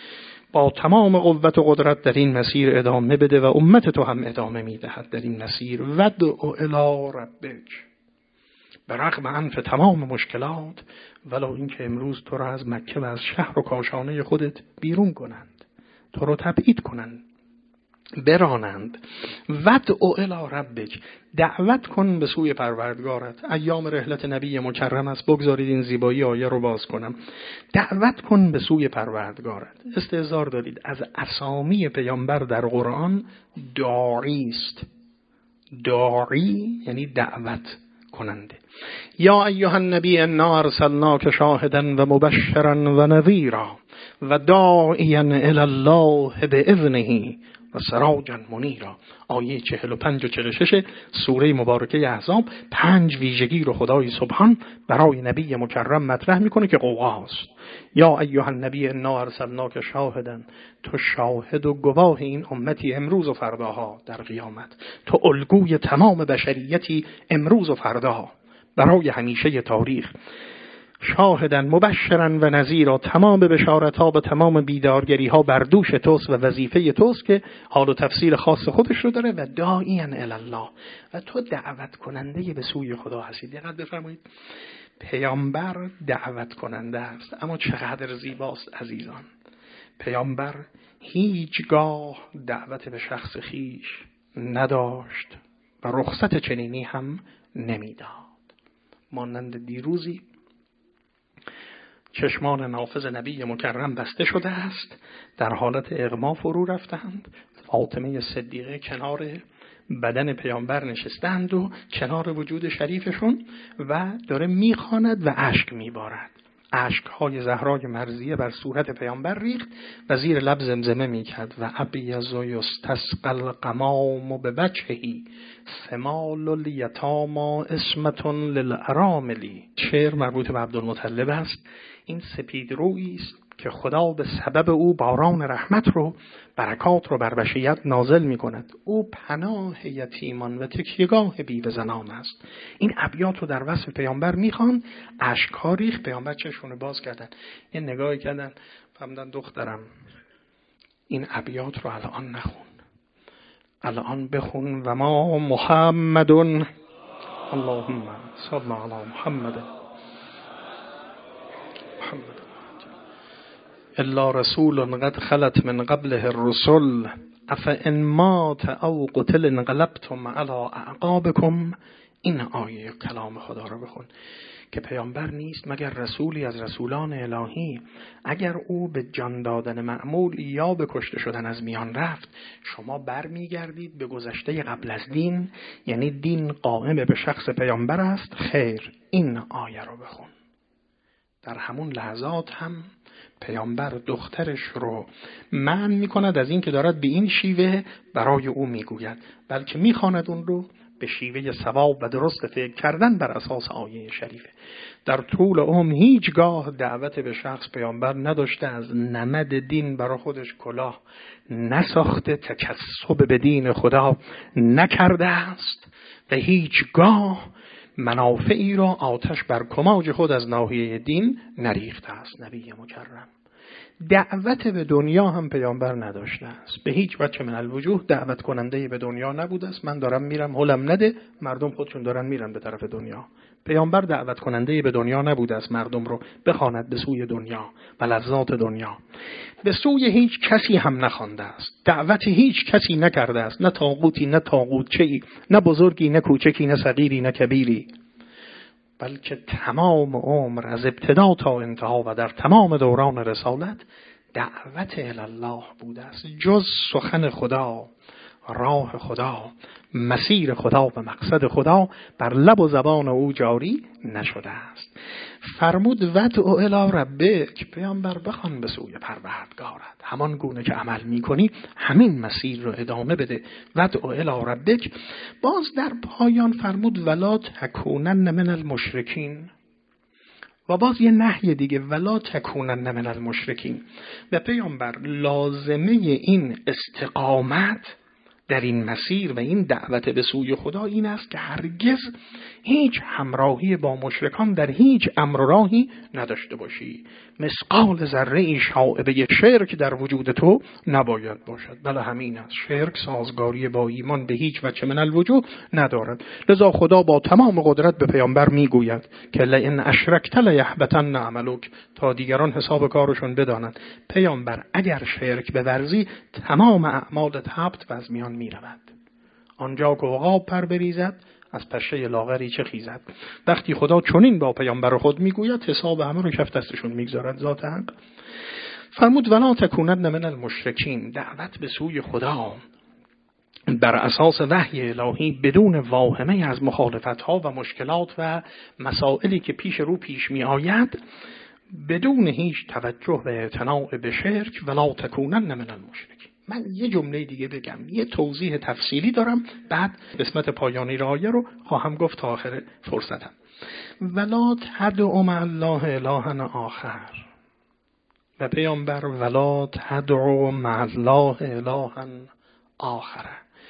با تمام قوت و قدرت در این مسیر ادامه بده و امت تو هم ادامه میدهد در این مسیر. ودعو الی ربک، برغم انف تمام مشکلات، ولو اینکه امروز تو را از مکه و از شهر و کاشانه خودت بیرون کنند، تو رو تبعید کنند، برانند. ودعو الی ربک، دعوت کن به سوی پروردگارت. ایام رحلت نبی مکرم است، بگذارید این زیبایی آیه رو باز کنم. دعوت کن به سوی پروردگارت. استحضار دارید از اسامی پیامبر در قرآن داعی است. داعی یعنی دعوت کننده. یا ایها النبی انا ارسلناک شاهدا و مبشرا و نذیرا و داعیا الی الله باذنه و سراجا منیرا. آیه چهل و پنج و چهل و شش سوره مبارکه احزاب پنج ویژگی رو خدای سبحان برای نبی مکرم مطرح میکنه که قواست. یا ایها النبی انا ارسلناک شاهدا، تو شاهد و گواه این امتی امروز و فرداها در قیامت، تو الگوی تمام بشریتی امروز و فردا برای همیشه تاریخ. شاهدن مبشرن و نذیرا، تمام بشارت ها و تمام بیدارگری ها بر دوش توست و وظیفه توست که حال و تفصیل خاص خودش رو داره. و داعیا الی الله، و تو دعوت کننده به سوی خدا هستی. دقت بفرمایید، پیامبر دعوت کننده است، اما چقدر زیباست عزیزان. پیامبر هیچگاه دعوت به شخص خیش نداشت و رخصت چنینی هم نمیداد. مانند دیروزی چشمان نافذ نبی مکرم بسته شده است، در حالت اغما فرو رفتند. فاطمه صدیقه کنار بدن پیامبر نشستند و کنار وجود شریفشون و داره میخواند و اشک میبارد. اشکهای زهرای مرضیه بر صورت پیامبر ریخت و زیر لب زمزمه میکرد و ابیض یستسقی الغمام بوجهه ثمال الیتامی عصمة للارامل. شعر مربوط به عبدالمطلب است. این سپید رویی است که خدا به سبب او باران رحمت رو، برکات رو بر بشریت نازل می کند. او پناه یتیمان و تکیهگاه بیوه زنان است. این ابیات رو در وصف پیامبر میخوان. اشک‌ها ریخت. پیامبر چشمونو باز کردن، یه نگاهی کردن، فهمیدن دخترم این ابیات رو الان نخون، الان بخون. و ما محمد اللهم صل علی محمد محمد الا رسول قد خلت من قبله الرسل افان مات او قتل انقلبتم علی اعقابکم. این آیه کلام خدا رو بخون که پیامبر نیست مگر رسولی از رسولان الهی. اگر او به جان دادن مأمول یا به کشته شدن از میان رفت، شما بر میگردید به گذشته قبل از دین، یعنی دین قائم به شخص پیامبر است. خیر، این آیه رو بخون. در همون لحظات هم پیامبر دخترش رو منع میکند از این که دارد به این شیوه برای او میگوید، بلکه میخواند اون رو به شیوه ثواب و درست فکر کردن بر اساس آیه شریفه. در طول عمر هیچگاه دعوت به شخص پیامبر نداشته، از نمد دین برای خودش کلاه نساخته، تکسب به دین خدا نکرده است و هیچگاه منافعی را آتش بر کماج خود از ناحیه دین نریخته است. نبی مکرم دعوت به دنیا هم پیامبر نداشته است، به هیچ وجه من الوجوه دعوت کننده به دنیا نبوده است. من دارم میرم هلم نده، مردم خودشون دارن میرن به طرف دنیا. پیامبر دعوت کننده به دنیا نبوده است مردم رو بخواند به سوی دنیا و لذات دنیا. به سوی هیچ کسی هم نخوانده است، دعوت هیچ کسی نکرده است، نه طاغوتی نه طاغوتچه‌ای، نه بزرگی نه کوچکی، نه صغیری نه کبیری، بلکه تمام عمر از ابتدا تا انتها و در تمام دوران رسالت دعوت الی الله بوده است. جز سخن خدا، راه خدا، مسیر خدا و مقصد خدا بر لب و زبان او جاری نشده است. فرمود ودع الی ربک، پیامبر بخوان به سوی پروردگارت، همان گونه که عمل میکنی همین مسیر رو ادامه بده. ودع الی ربک. باز در پایان فرمود ولا تکونن من المشرکین، و باز یه نهی دیگه، ولا تکونن من المشرکین. و پیامبر لازمه این استقامت در این مسیر و این دعوت به سوی خدا این است که هرگز هیچ همراهی با مشرکان در هیچ امر راهی نداشته باشی. مثقال ذره شائبه شرک در وجود تو نباید باشد. بله همین است، شرک سازگاری با ایمان به هیچ وجه من الوجوه ندارد. لذا خدا با تمام قدرت به پیامبر میگوید که لئن اشرکت لیحبطن عملک، تا دیگران حساب کارشون بدانند. پیامبر اگر شرک بورزی تمام اعمالت حبط و از میان میرود. آنجا که عقاب پر بریزد از پشه لاغری چه خیزد. وقتی خدا چنین با پیامبر خود میگوید حساب همه رو کف دستشون میگذارد. ذات حق فرمود ولا تکونن من المشرکین. دعوت به سوی خدا بر اساس وحی الهی بدون واهمه از مخالفت‌ها و مشکلات و مسائلی که پیش رو پیش می آید، بدون هیچ توجه و اعتناء به شرک. ولا تکونن من المشرکین. من یه جمله دیگه بگم، یه توضیح تفصیلی دارم، بعد قسمت پایانی آیه رو خواهم گفت تا آخر فرصتم. ولا تدع مع الله الها آخر. و پیامبر ولا تدع مع الله الها آخر.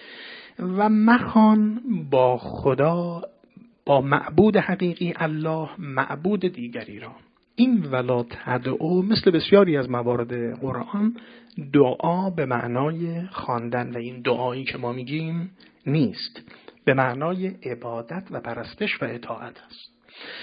و مخوان با خدا، با معبود حقیقی الله، معبود دیگری را. این ولا تدعو مثل بسیاری از موارد قرآن دعا به معنای خواندن و این دعایی که ما میگیم نیست، به معنای عبادت و پرستش و اطاعت است.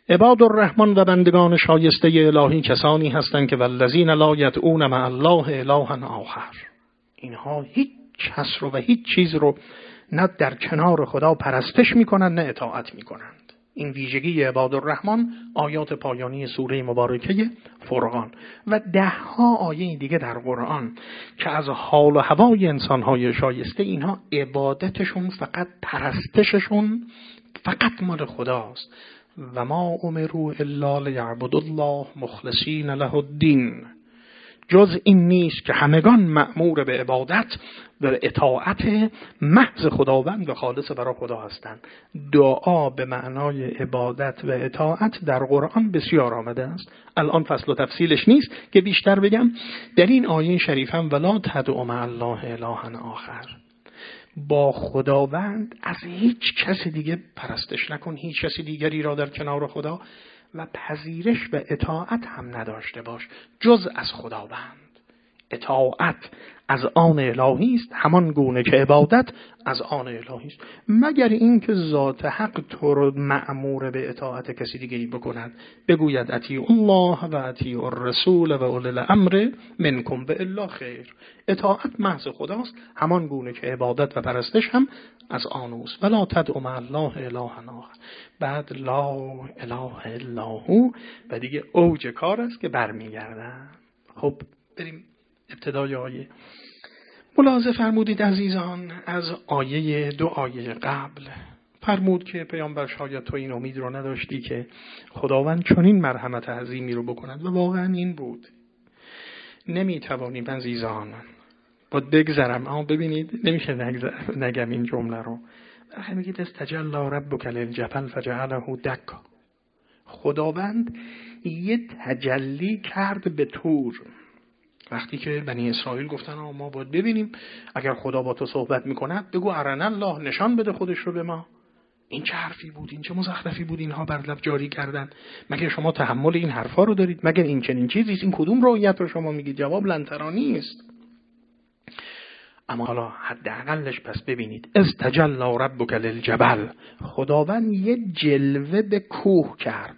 عباد الرحمن و بندگان شایسته الهی کسانی هستند که والذین لا یدعون مع الله الها آخر، اینها هیچ کس رو و هیچ چیز رو نه در کنار خدا پرستش میکنند نه اطاعت میکنند. این ویژگی عباد الرحمن آیات پایانی سوره مبارکه فرقان و ده ها آیه دیگه در قرآن که از حال و هوای انسانهای شایسته، اینها عبادتشون فقط پرستششون فقط مال خداست. و ما امروا الا لیعبدوا الله مخلصین له الدین، جز این نیست که همگان مأمور به عبادت و اطاعت محض خداوند و خالص برای خدا هستند. دعا به معنای عبادت و اطاعت در قرآن بسیار آمده است. الان فصل و تفصیلش نیست که بیشتر بگم. در این آیه شریف هم ولا تدع مع الله الها آخر، با خداوند از هیچ کس دیگه پرستش نکن، هیچ کسی دیگری را در کنار خدا و پذیرش و اطاعت هم نداشته باش جز از خداوند. اطاعت از آن الهی است همان گونه که عبادت از آن الهی است، مگر اینکه ذات حق تو رو مأمور به اطاعت کسی دیگری بکند، بگوید اطیعوا الله و اطیعوا الرسول و اولی الامر منکم و الا خیر. اطاعت محض خداست همان گونه که عبادت و پرستش هم از آن اوست. ولا تدع مع الله الها آخر، بعد لا اله الا هو و دیگه اوج کار است که برمیگردن. خب بریم ابتدای آیه. ملاحظه فرمودید عزیزان از آیه دو آیه قبل فرمود که پیامبر شاید تو این امید رو نداشتی که خداوند چنین مرحمت عظیمی رو بکند و واقعا این بود. نمیتوانیم عزیزان با بگذرم، اما ببینید نمیشه نگم این جمله رو. آخه میگید استجلی ربک للجبل فجعله دکا، خداوند یه تجلی کرد به طور. وقتی که بنی اسرائیل گفتن ما باید ببینیم اگر خدا با تو صحبت میکند بگو ارنا الله، نشان بده خودش رو به ما. این چه حرفی بود؟ این چه مزخرفی بود اینها بر لب جاری کردن؟ مگر شما تحمل این حرفا رو دارید؟ مگر این چنین چیزی؟ این کدوم رؤیت رو شما میگید؟ جواب لن ترانی است. اما حالا حداقلش پس ببینید استجلی ربک للجبل، خداوند یه جلوه به کوه کرد،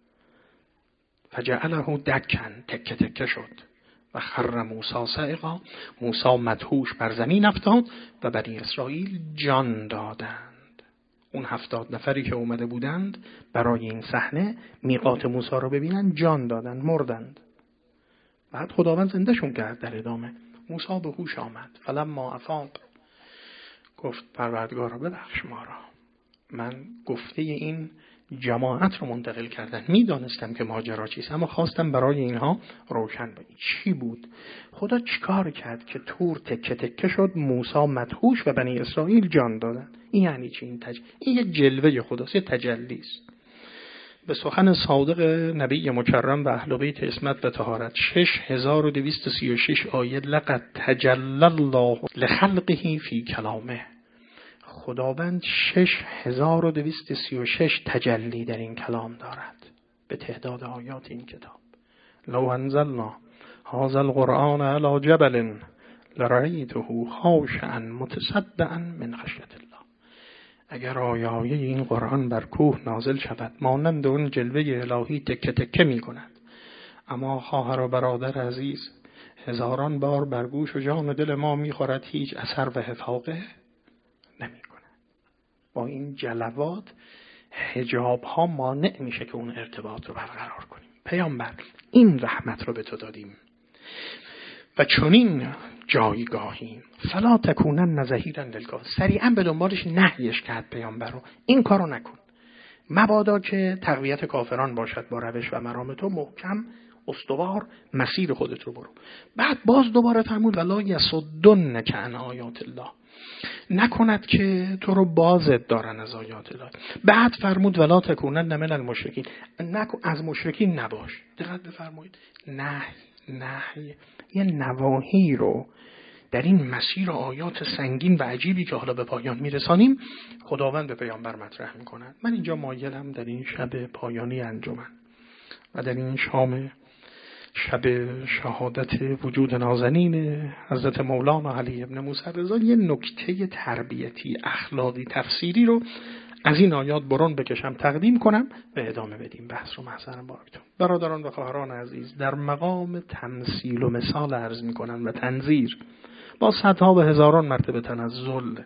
فجعله دکن، تکه تکه شد و خر موسی صعقا، موسی مدهوش بر زمین افتاد و بنی اسرائیل جان دادند. اون هفتاد نفری که اومده بودند برای این صحنه میقات موسی رو ببینن جان دادند، مردند. بعد خداوند زندهشون کرد. در ادامه موسی به هوش آمد، فلما افاق گفت پروردگارا ببخش ما را. من گفته این جماعت رو منتقل کردن، میدانستم که ماجرا چیست اما خواستم برای اینها روشن بود. چی بود؟ خدا چیکار کرد که تور تکه تکه شد، موسی مدهوش و بنی اسرائیل جان دادن؟ این یعنی چی؟ این تج... این یه جلوه خداست، یه تجلی است. به سخن صادق نبی مکرم و اهل بیت عصمت و طهارت شش هزار و دویست و سی و شش آیه لقد تجلی الله لخلقه فی کلامه، خداوند شش هزار و دویست و سی و شش تجلی در این کلام دارد به تعداد آیات این کتاب. لو انزلنا هذا القرآن على جبل لرأیته خاشعا متصدعا من خشیة الله، اگر آیه این قرآن بر کوه نازل شود مانند اون جلوه الهی تکه تکه می کند، اما خواهر و برادر عزیز هزاران بار بر گوش و جان و دل ما می خورد، هیچ اثر و حفاظه نمی کند. با این جلوات حجاب ها مانع میشه که اون ارتباط رو برقرار کنیم. پیامبر این رحمت رو به تو دادیم و چنین جایگاهی فلا تکونن ظهیرا للکافرین، سریعا به دنبالش نهیش کرد پیامبر رو این کارو نکن، مبادا که تقویت کافران باشد، با روش و مرام تو محکم استوار مسیر خودت رو برو. بعد باز دوباره فرمود ولا یصدنک عن آیات الله، نکند که تو رو بازت دارن از آیات الله. بعد فرمود ولا تکونن من المشرکین، نکن از مشرکین نباش. دقت بفرمایید، نه نه یه نواهی رو در این مسیر آیات سنگین و عجیبی که حالا به پایان میرسانیم خداوند به پیامبر مطرح میکنن. من اینجا مایلم در این شب پایانی انجمن و در این شام شب شهادت وجود نازنین حضرت مولانا علی ابن موسی رضا یه نکته تربیتی اخلاقی تفسیری رو از این آیات برون بکشم تقدیم کنم و ادامه بدیم بحث رو. محضرم بارکتون برادران و خواهران عزیز، در مقام تمثیل و مثال عرض می کنم و تنظیر با صدها و هزاران مرتبه تنزل،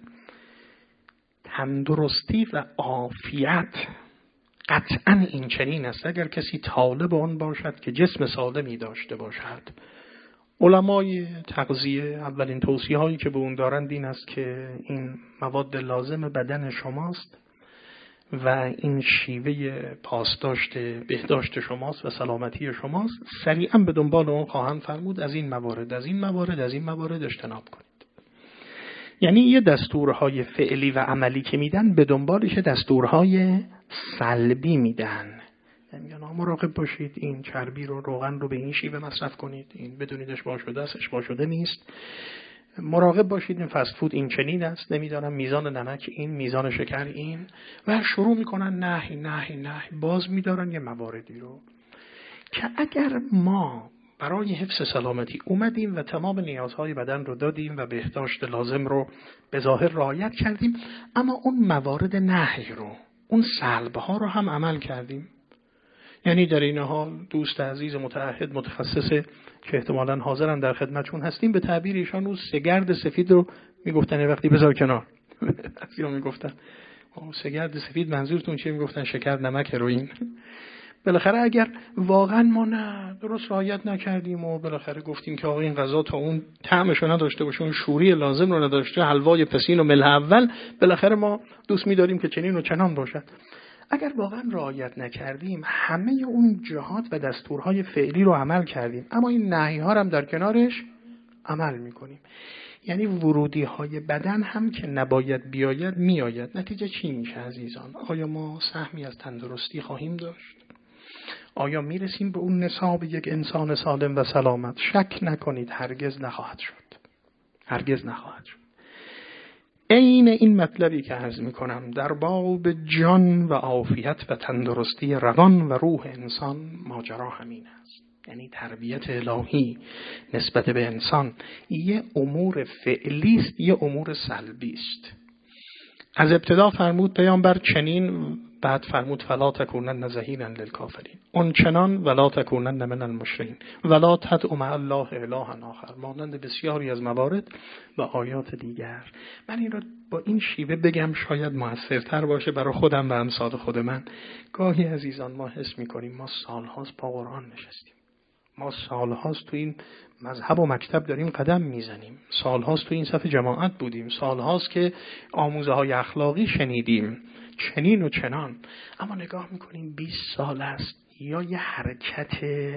تندرستی و عافیت قطعا این چنین است اگر کسی طالب آن باشد که جسم سالمی داشته باشد. علمای تغذیه اولین توصیه هایی که به اون دارند این است که این مواد لازم بدن شماست و این شیوه پاسداشت بهداشت شماست و سلامتی شماست، سریعا به دنبال اون خواهند فرمود از این موارد از این موارد از این موارد اجتناب کنید. یعنی یه دستورهای فعلی و عملی که میدن به دنبالش دستورهای سلبی میدن. یعنی مراقب باشید این چربی رو، روغن رو به این شیوه مصرف کنید، این بدونید اشباع شده است، اشباع شده نیست. مراقب باشید این فست فود این چنین است، نمیدانم میزان نمک این، میزان شکر این، و شروع میکنن نه نه نه باز میدارن یه مواردی رو که اگر ما برای حفظ سلامتی اومدیم و تمام نیازهای بدن رو دادیم و بهداشت لازم رو به ظاهر رعایت کردیم، اما اون موارد نهی رو، اون سلبها رو هم عمل کردیم. یعنی در این حال دوست عزیز متعهد متخصص که احتمالاً حاضرن در خدمتشون هستیم، به تعبیر ایشان اون سگرد سفید رو میگفتن وقتی بذار کنار. اصلا میگفتن سگرد سفید منظورتون چیه؟ میگفتن شکر، نمک، هروئین. بالاخره اگر واقعا ما نه درست رعایت نکردیم و بالاخره گفتیم که آقا این غذا تا اون طعمشو نداشته باشه، اون شوری لازم رو نداشته، حلوای پسین و ملح اول، بالاخره ما دوست می‌داریم که چنین و چنان باشد. اگر واقعا رعایت نکردیم، همه اون جهات و دستورهای فعلی رو عمل کردیم، اما این نهی‌ها هم در کنارش عمل می‌کنیم. یعنی ورودی‌های بدن هم که نباید بیاید میآید. نتیجه چی میشه عزیزان؟ آیا ما سهمی از تندرستی خواهیم داشت؟ آیا میرسیم به اون نصاب یک انسان سالم و سلامت؟ شک نکنید هرگز نخواهد شد. هرگز نخواهد شد. عین این مطلبی که عرض میکنم در باب جان و عافیت و تندرستی روان و روح انسان ماجرا همین است. یعنی تربیت الهی نسبت به انسان یه امور فعلی است، یه امور سلبی است. از ابتدا فرمود پیامبر چنین، بعد فرمود فلا تکونن ظهیرا للکافرین، اون چنان ولا تکونن من المشرکین ولا تدع مع الله الها آخر، مانند بسیاری از موارد و آیات دیگر. من این رو با این شیوه بگم شاید موثرتر باشه برای خودم و امثال خود من. گاهی عزیزان ما حس می‌کنیم ما سال‌هاست پا قرآن نشستیم، ما سال‌هاست تو این مذهب و مکتب داریم قدم میزنیم، سال‌هاست تو این صف جماعت بودیم، سال‌هاست که آموزه‌های اخلاقی شنیدیم چنین و چنان، اما نگاه میکنیم بیست سال است یا یه حرکت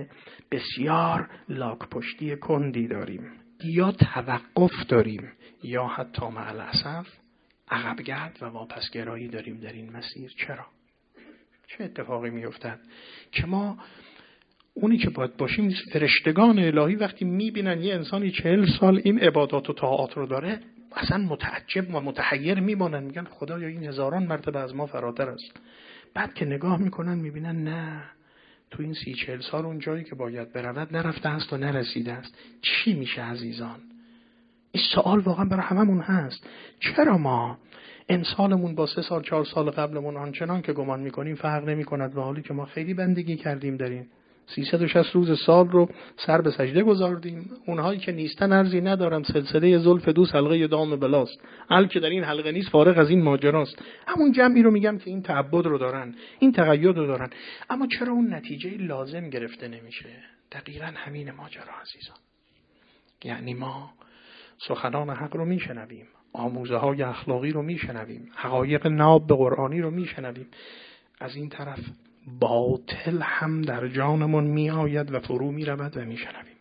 بسیار لاک پشتی کندی داریم، یا توقف داریم، یا حتی مع الاسف عقبگرد و واپسگرایی داریم در این مسیر. چرا؟ چه اتفاقی میافتد که ما اونی که باید باشیم، فرشتگان الهی وقتی میبینن یه انسانی چهل سال این عبادات و طاعات رو داره، اصلا متعجب و متحیر میمونن، میگن خدایا این هزاران مرتبه از ما فراتر است. بعد که نگاه میکنن میبینن نه، تو این سی چهل سال اون جایی که باید برود نرفته است و نرسیده است. چی میشه عزیزان؟ این سوال واقعا برای هممون هست. چرا ما امسالمون با سه سال چهار سال قبلمون آنچنان که گمان میکنیم فرق نمیکند، و حالی که ما خیلی بندگی کردیم در این سیصد و شصت روز سال رو سر به سجده گذاردیم. اونهایی که نیستن ارزی ندارم، سلسله زلف دوست حلقه دام بلاست، حل که در این حلقه نیست فارغ از این ماجراست. همون جمعی رو میگم که این تعبد رو دارن، این تقید رو دارن، اما چرا اون نتیجه لازم گرفته نمیشه؟ دقیقاً همین ماجرا عزیزان. یعنی ما سخنان حق رو میشنویم، آموزه های اخلاقی رو میشنویم، حقایق ناب به قرآنی رو میشنویم، از این طرف باطل هم در جانمون می آید و فرو می رود و می شنویم.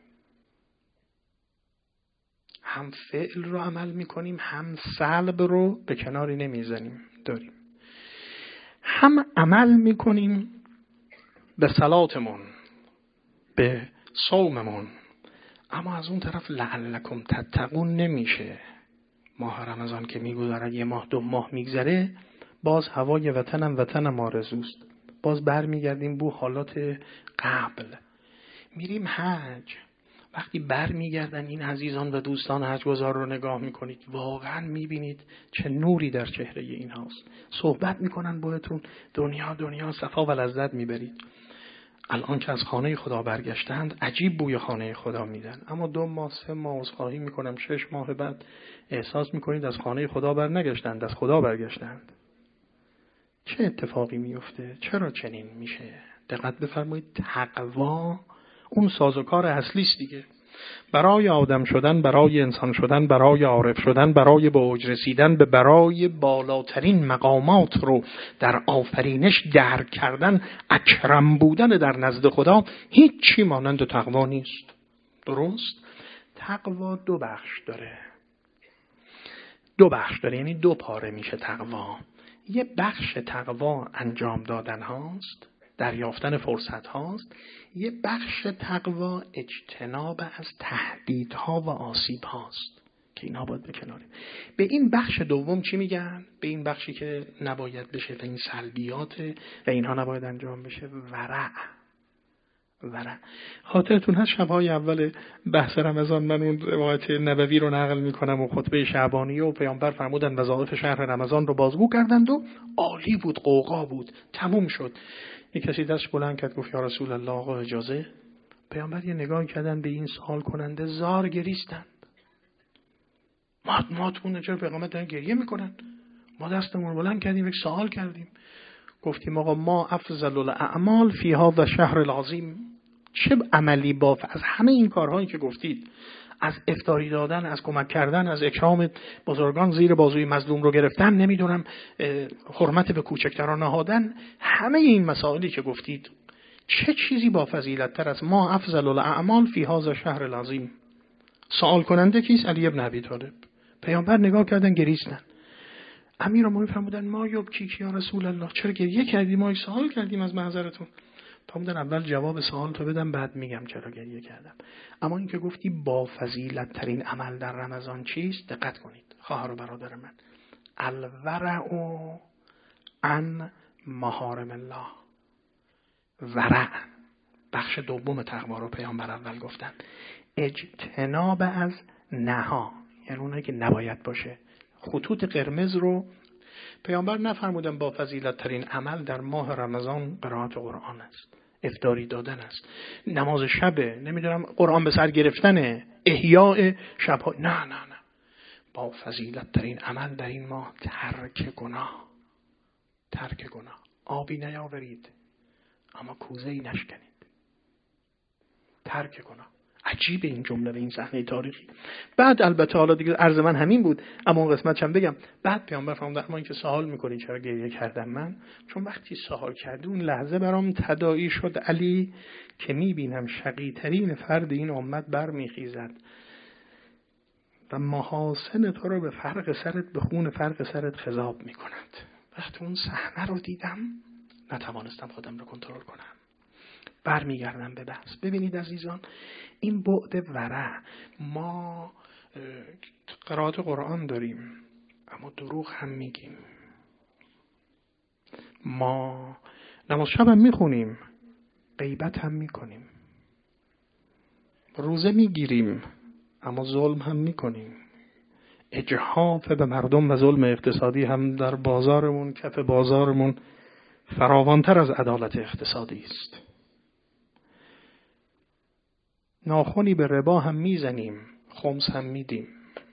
هم فعل رو عمل می کنیم، هم سلب رو به کناری نمی زنیم داریم. هم عمل می کنیم به صلاتمون، به صوممون، اما از اون طرف لعلکم تتقون نمیشه. ماه رمضان که می گذرد، یه ماه دو ماه می گذره، باز هوای وطنم وطنم آرزوست، باز بر میگردیم بو حالات قبل. میریم حج وقتی بر میگردن این عزیزان و دوستان حج‌گزار رو نگاه میکنید، واقعا میبینید چه نوری در چهره این هاست. صحبت میکنن باهاتون، دنیا دنیا صفا و لذت میبرید. الان که از خانه خدا برگشتند عجیب بوی خانه خدا میدن، اما دو ماه سه ماه عذرخواهی میکنم شش ماه بعد احساس میکنید از خانه خدا برنگشتند، از خدا برگشتند. چه اتفاقی میفته؟ چرا چنین میشه؟ دقت بفرمایید. تقوا اون سازوکار اصلی است دیگه. برای آدم شدن، برای انسان شدن، برای عارف شدن، برای به اوج رسیدن، به برای بالاترین مقامات رو در آفرینش درک کردن، اکرم بودن در نزد خدا، هیچی مانند تقوا نیست. درست؟ تقوا دو بخش داره. دو بخش داره، یعنی دو پاره میشه تقوا. یه بخش تقوا انجام دادن هاست، دریافتن فرصت هاست. یه بخش تقوا اجتناب از تهدیدها و آسیب هاست که اینا باید بکناریم. به این بخش دوم چی میگن؟ به این بخشی که نباید بشه و این سلبیات و اینها نباید انجام بشه، ورع. ورع. خاطرتون هست شبهای اول بحث رمضان من اون روایت نبوی رو نقل میکنم و خطبه شعبانی و پیامبر فرمودن وظایف شهر رمضان رو بازگو کردند و عالی بود، قوقا بود، تموم شد. یک کسی دست بلند کرد گفت یا رسول الله آقا اجازه؟ پیامبر یه نگاه کردن به این سوال کننده، زار گریستند. مات مات مونده، چرا پیغمبر دارن گریه میکنن؟ ما دستمون بلند کردیم یک سوال کردیم، گفتیم آقا ما افضل الاعمال فی هذا الشهر العظیم، چه عملی با از همه این کارهایی که گفتید، از افطاری دادن، از کمک کردن، از اکرام بزرگان، زیر بازوی مظلوم رو گرفتن، نمیدونم حرمت به کوچکتران نهادن، همه این مسائلی که گفتید، چه چیزی با فضیلت تر از ما افضل الاعمال فی هذا الشهر العظیم؟ سوال کننده کیست؟ علی ابن ابی طالب. پیامبر نگاه کردن گریستن. امیرالمومنین فرمودن ما یبکی یا رسول الله، چرا گریه کردیم؟ ما سوال کردیم از معذرتون. فرمودن اول جواب سوال تو بدم بعد میگم چرا گریه کردم. اما این که گفتی با فضیلت ترین عمل در رمضان چیست؟ دقت کنید خواهر و برادر من. الورع عن محارم الله. ورع بخش دوم تقوا رو پیامبر اول گفتن. اجتناب از نها، یعنی اونایی که نباید باشه. خطوط قرمز رو پیامبر نفرمودن با فضیلت ترین عمل در ماه رمضان قرائت قرآن است، افطاری دادن است، نماز شبه، نمیدونم قرآن به سر گرفتنه، احیاء شبها. نه نه نه، با فضیلت ترین عمل در این ماه ترک گناه. ترک گناه. آبی نیاورید اما کوزه‌ای نشکنید. ترک گناه. عجیب این جمله و این صحنه تاریخی. بعد البته حالا دیگه عرض من همین بود، اما اون قسمت چم بگم. بعد پیامبر فرمودن اما این که سوال میکنی چرا گریه کردم من، چون وقتی سوال کردی اون لحظه برام تداعی شد علی که میبینم شقی ترین فرد این امت برمیخیزد و محاسن تو رو به فرق سرت، به خون فرق سرت خضاب میکند. وقتی اون صحنه رو دیدم نتوانستم خودم رو کنترل کنم. برمیگردم به بحث. ببینید عزیزان، این بعد ورع، ما قرائت قرآن داریم اما دروغ هم میگیم. ما نماز شب هم میخونیم، غیبت هم میکنیم. روزه میگیریم اما ظلم هم میکنیم. اجحاف به مردم و ظلم اقتصادی هم در بازارمون، کف بازارمون فراوانتر از عدالت اقتصادی است. ناخونی به ربا هم میزنیم، خمس هم میدیم.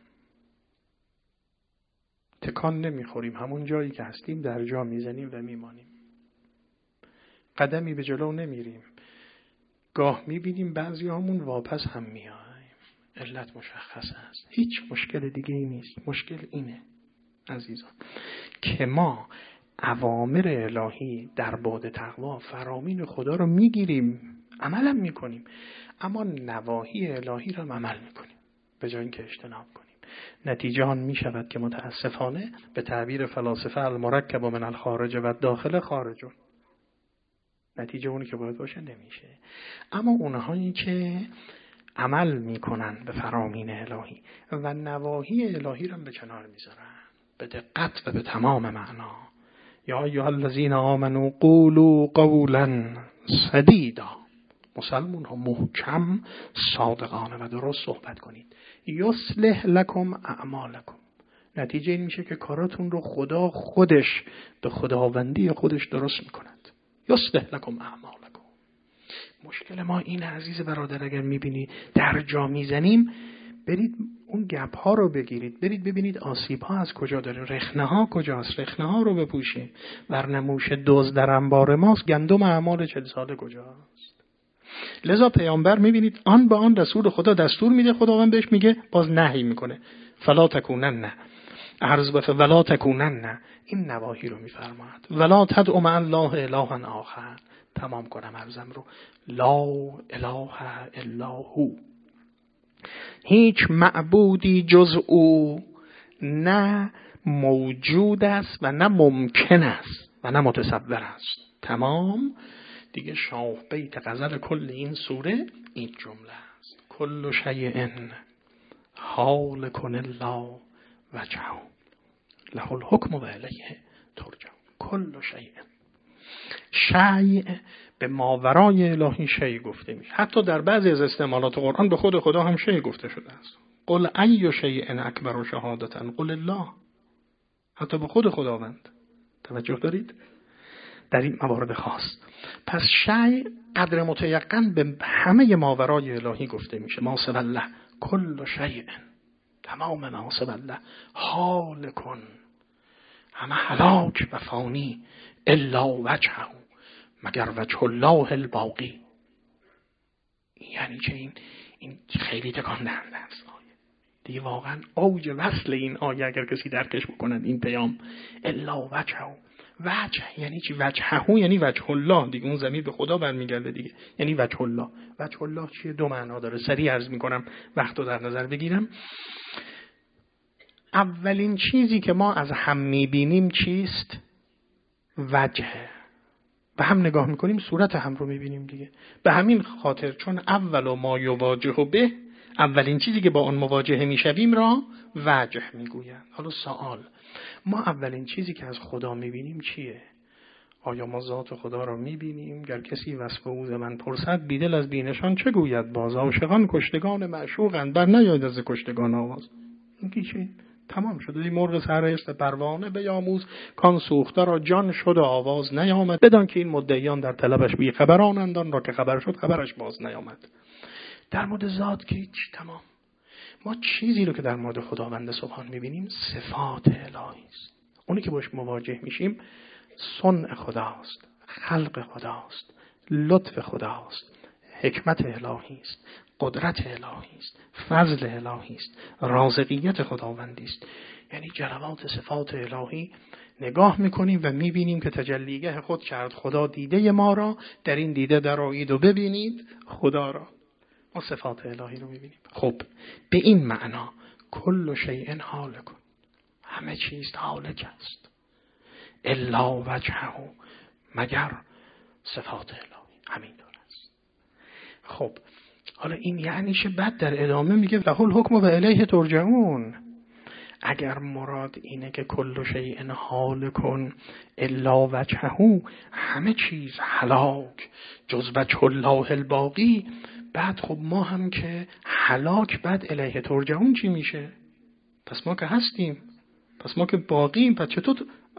تکان نمیخوریم، همون جایی که هستیم در جا میزنیم و میمانیم. قدمی به جلو نمیریم. گاه میبینیم بعضی همون واپس هم میایم. علت مشخص است. هیچ مشکل دیگه ای نیست. مشکل اینه عزیزان که ما اوامر الهی در باد تقوا فرامین خدا رو میگیریم، عملم میکنیم، اما نواهی الهی رو عمل میکنیم به جای اینکه اجتناب کنیم. نتیجه آن می شود که متاسفانه به تعبیر فلاسفه المرکب من الخارج و داخل خارج، نتیجه اونی که باید باشه نمیشه. اما اونهایی که عمل میکنن به فرامین الهی و نواهی الهی رو به کنار میذارن به دقت و به تمام معنا. یا ایها الذین آمنوا قولوا قولا سدیدا. مسلمون ها محکم صادقانه و درست صحبت کنید. یصلح لکم اعمالکم، نتیجه این میشه که کاراتون رو خدا خودش به خداوندی خودش درست میکند. یصلح لکم اعمالکم. مشکل ما این عزیز برادر، اگر میبینی در جا میزنیم، برید اون گپ ها رو بگیرید، برید ببینید آسیب ها از کجا داره، رخنه ها کجاست، رخنه ها رو بپوشیم. ورنموش دزد در انبار ماست، گندم اعمال چل ساله کجاست. لذا پیامبر میبینید آن به آن رسول خدا دستور میده، خداوند بهش میگه، باز نهی میکنه، فلا تکونن، عرض به ولا تکونن، این نواهی رو میفرماید. ولا تدع مع الله الها آخر. تمام کنم عرضم رو. لا اله الا هو، هیچ معبودی جز او نه موجود است و نه ممکن است و نه متصور است. تمام دیگه. شاه بیت غزل کل این سوره این جمله است: کل شیء هالک الا وجهه له الحکم و الیه ترجع. کل شیء، شیء به ماورای الهی شیء گفته میشه. حتی در بعضی از استعمالات قرآن به خود خدا هم شیء گفته شده است. قل ای شیء اکبر شهادة قل الله. حتی به خود خداوند. توجه دارید؟ در این موارد خاص. پس شیء قدر متیقن به همه ماورای الهی گفته میشه. ما سوى الله کل شیء، تمام ما سوى الله هالکن، همه هلاک و فانی، الا وجهه، مگر وجه الله الباقی. یعنی چه؟ این این خیلی تکان دهنده است. آیه دیگه واقعا اوج وصل این آیه اگر کسی درکش بکنند این پیام الا وجهه. وجه یعنی چی؟ وجهه یعنی وجه الله دیگه، اون ضمیر به خدا برمیگرده دیگه. یعنی وجه الله. وجه الله چیه؟ دو معنا داره. سریع عرض میکنم وقتو در نظر بگیرم. اولین چیزی که ما از هم میبینیم چیست؟ وجهه. به هم نگاه میکنیم صورت هم رو میبینیم دیگه. به همین خاطر چون اول و ما یواجه به، اولین چیزی که با آن مواجهه میشویم را وجه میگویند. حالا سوال، ما اولین چیزی که از خدا میبینیم چیه؟ آیا ما ذات خدا را میبینیم؟ گر کسی وصف او ز من پرسد، بیدل از بینشان چه گوید باز؟ عاشقان کشتگان معشوقند، بر نیاید از کشتگان آواز. این کی چی؟ تمام شد. دی مرغ سررشت پروانه بیاموز، کان سوخته را جان شد و آواز نیامد. بدان که این مدعیان در طلبش بی خبرانند، آن را که خبر شد خبرش باز نیامد. در مورد ذات که هیچ. تمام. ما چیزی رو که در مورد خداوند سبحان میبینیم صفات الهی است. اونی که باش مواجه میشیم صنع خداست، خلق خداست، لطف خداست، حکمت الهی است، قدرت الهی است، فضل الهی است، رازقیت خداوندی است. یعنی جلوات صفات الهی نگاه میکنیم و میبینیم که تجلیگه خود کرد خدا دیده ما را، در این دیده درآیید و ببینید خدا را. ما صفات الهی رو میبینیم. خب به این معنا کل شیء هالک، همه چیز هالک است، الا وجهه، مگر صفات الهی. همین دور است. خب حالا این یعنی چه؟ بعد در ادامه میگه له الحکم و الیه ترجعون. اگر مراد اینه که کل شیء هالک الا وجهه، همه چیز هلاک جز وجه الله الباقی، بعد خب ما هم که هلاک، بعد الیه ترجعون چی میشه؟ پس ما که هستیم، پس ما که باقیم، پس چطور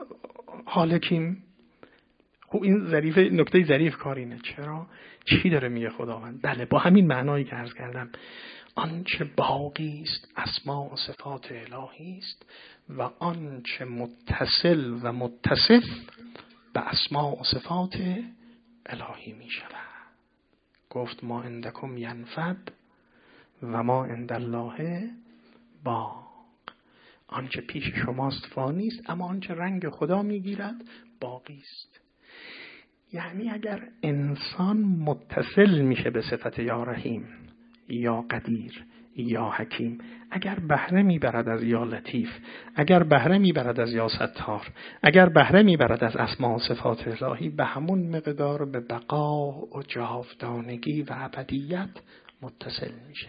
هالکیم؟ خب این ظریف، نکته ظریف کارینه. چرا؟ چی داره میگه خداوند؟ بله با همین معنایی که عرض کردم، آنچه باقی است اسما و صفات الهی است و آنچه متصل و متصف به اسما و صفات الهی می شود. گفت ما عندکم ینفد و ما عند الله باق. آنچه پیش شماست فانی است، اما آنچه رنگ خدا میگیرد باقی است. یعنی اگر انسان متصل میشه به صفت یا رحیم یا قدیر یا حکیم، اگر بهره میبرد از یا لطیف، اگر بهره میبرد از یا ستار، اگر بهره میبرد از اسما و صفات الهی، به همون مقدار به بقا و جاودانگی و ابدیت متصل میشه.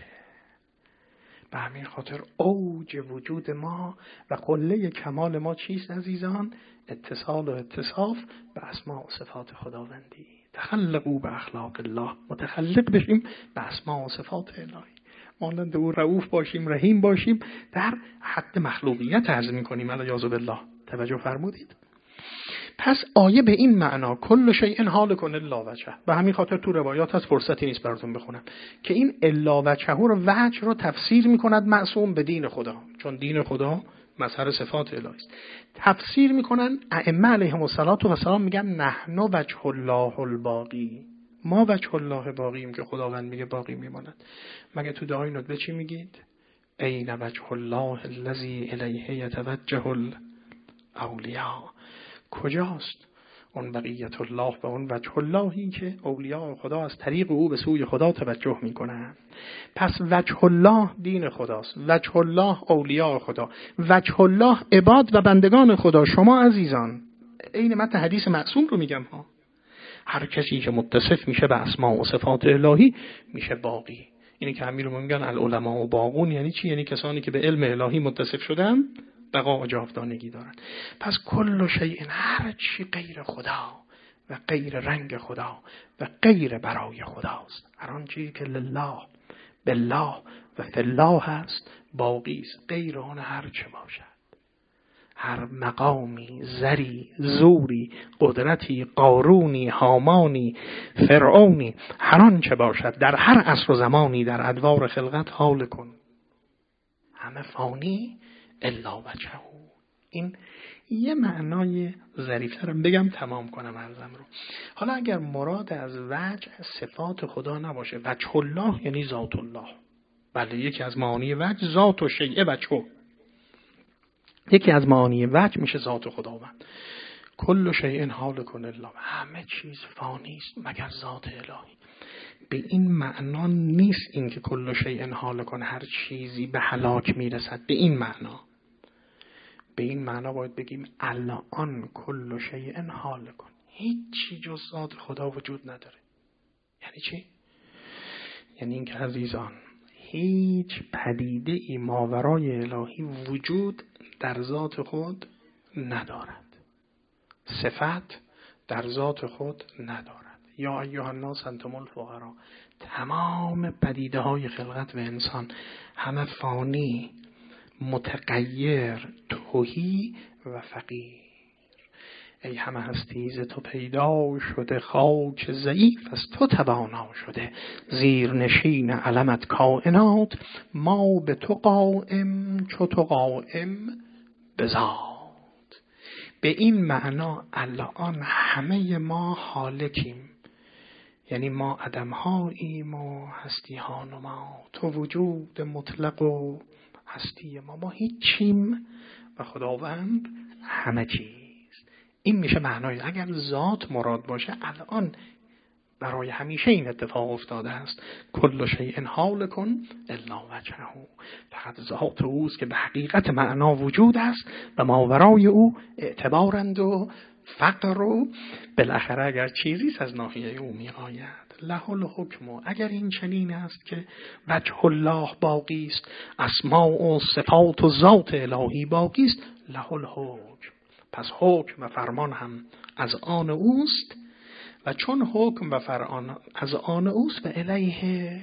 به همین خاطر اوج وجود ما و قله کمال ما چیست عزیزان؟ اتصال و اتصاف به اسما و صفات خداوندی. تخلقوا به اخلاق الله، متخلق بشیم به اسماء و صفات الهی، مانند او رؤوف باشیم، رحیم باشیم، در حد مخلوقیت عرض می‌کنیم الیاذ بالله. توجه فرمودید؟ پس آیه به این معنا کل شیء هالک الا وجهه، به همین خاطر تو روایات هست، فرصتی نیست براتون بخونم، که این الا وجهه رو وجه رو تفسیر می‌کند معصوم به دین خدا، چون دین خدا مظهر صفات الهی است. تفسیر می‌کنن ائمه علیهم السلام، میگن نحن وجه الله الباقی، ما وجه الله باقیم، که خداوند میگه باقی میماند. مگه تو دعای ندبه چی میگید؟ این وجه الله الذی الیه یتوجه الاولیاء، کجاست اون بقیت الله و اون وجه اللهی که اولیاء خدا از طریق او به سوی خدا توجه میکنن. پس وجه الله دین خداست، وجه الله اولیاء خدا، وجه الله عباد و بندگان خدا. شما عزیزان، این متن حدیث معصوم رو میگم ها، هر کسی که متصف میشه به اسماء و صفات الهی میشه باقی. اینی که امیرالمومنین میگن العلماء و باقون، یعنی چی؟ یعنی کسانی که به علم الهی متصف شدن بقا و جاودانگی دارن. پس کل شیء، هر چی غیر خدا و غیر رنگ خدا و غیر برای خداست، هر آن چیزی که لله، بالله و فی الله هست باقی است، غیر آن هر چه باشد، هر مقامی، زری، زوری، قدرتی، قارونی، هامانی، فرعونی، هر آن چه باشد در هر عصر و زمانی در ادوار خلقت حال کن، همه فانی الا وجهه. این یه معنای ظریف‌ترم بگم تمام کنم عرضم رو. حالا اگر مراد از وجه صفات خدا نباشه، وجه الله یعنی ذات الله، بله یکی از معانی وجه ذات و شیء وجهه، یکی از معانی وجه میشه ذات خداوند. کل شیء هالک الا، همه چیز فانی است مگر ذات الهی. به این معنا نیست این که کل شیء هالک، هر چیزی به هلاک میرسد، به این معنا. به این معنا باید بگیم الان کل شیء هالک، هیچ چیز جز ذات خدا وجود نداره. یعنی چی؟ یعنی این که عزیزان هیچ پدیده ای ماورای الهی وجود در ذات خود ندارد، صفت در ذات خود ندارد. یا ایها الناس انتم الفقراء، تمام پدیده های خلقت و انسان همه فانی، متغیر، تهی و فقیر. ای همه هستی ز تو پیدا شده، خاک ضعیف از تو توانا شده، زیر نشین علمت کائنات، ما به تو قائم چو تو قائم بذات. به این معنا الان همه ما هالکیم، یعنی ما عدم‌هاییم و هستی ها نما، تو وجود مطلق و هستی ما، ما هیچیم و خداوند همه چیز. این میشه معنای اگر ذات مراد باشه الان برای همیشه این اتفاق افتاده است. کل شیء هالک الا وجهه، فقط ذات اوست که به حقیقت معنا وجود است و ماورای او اعتبارند و فقر و بالاخره اگر چیزی از ناحیه او می آید. له الحکم، اگر این چنین است که وجه الله باقی است، اسماء و صفات و ذات الهی باقی است، له الحکم، پس حکم و فرمان هم از آن اوست، و چون حکم و فرمان از آن اوست و الیه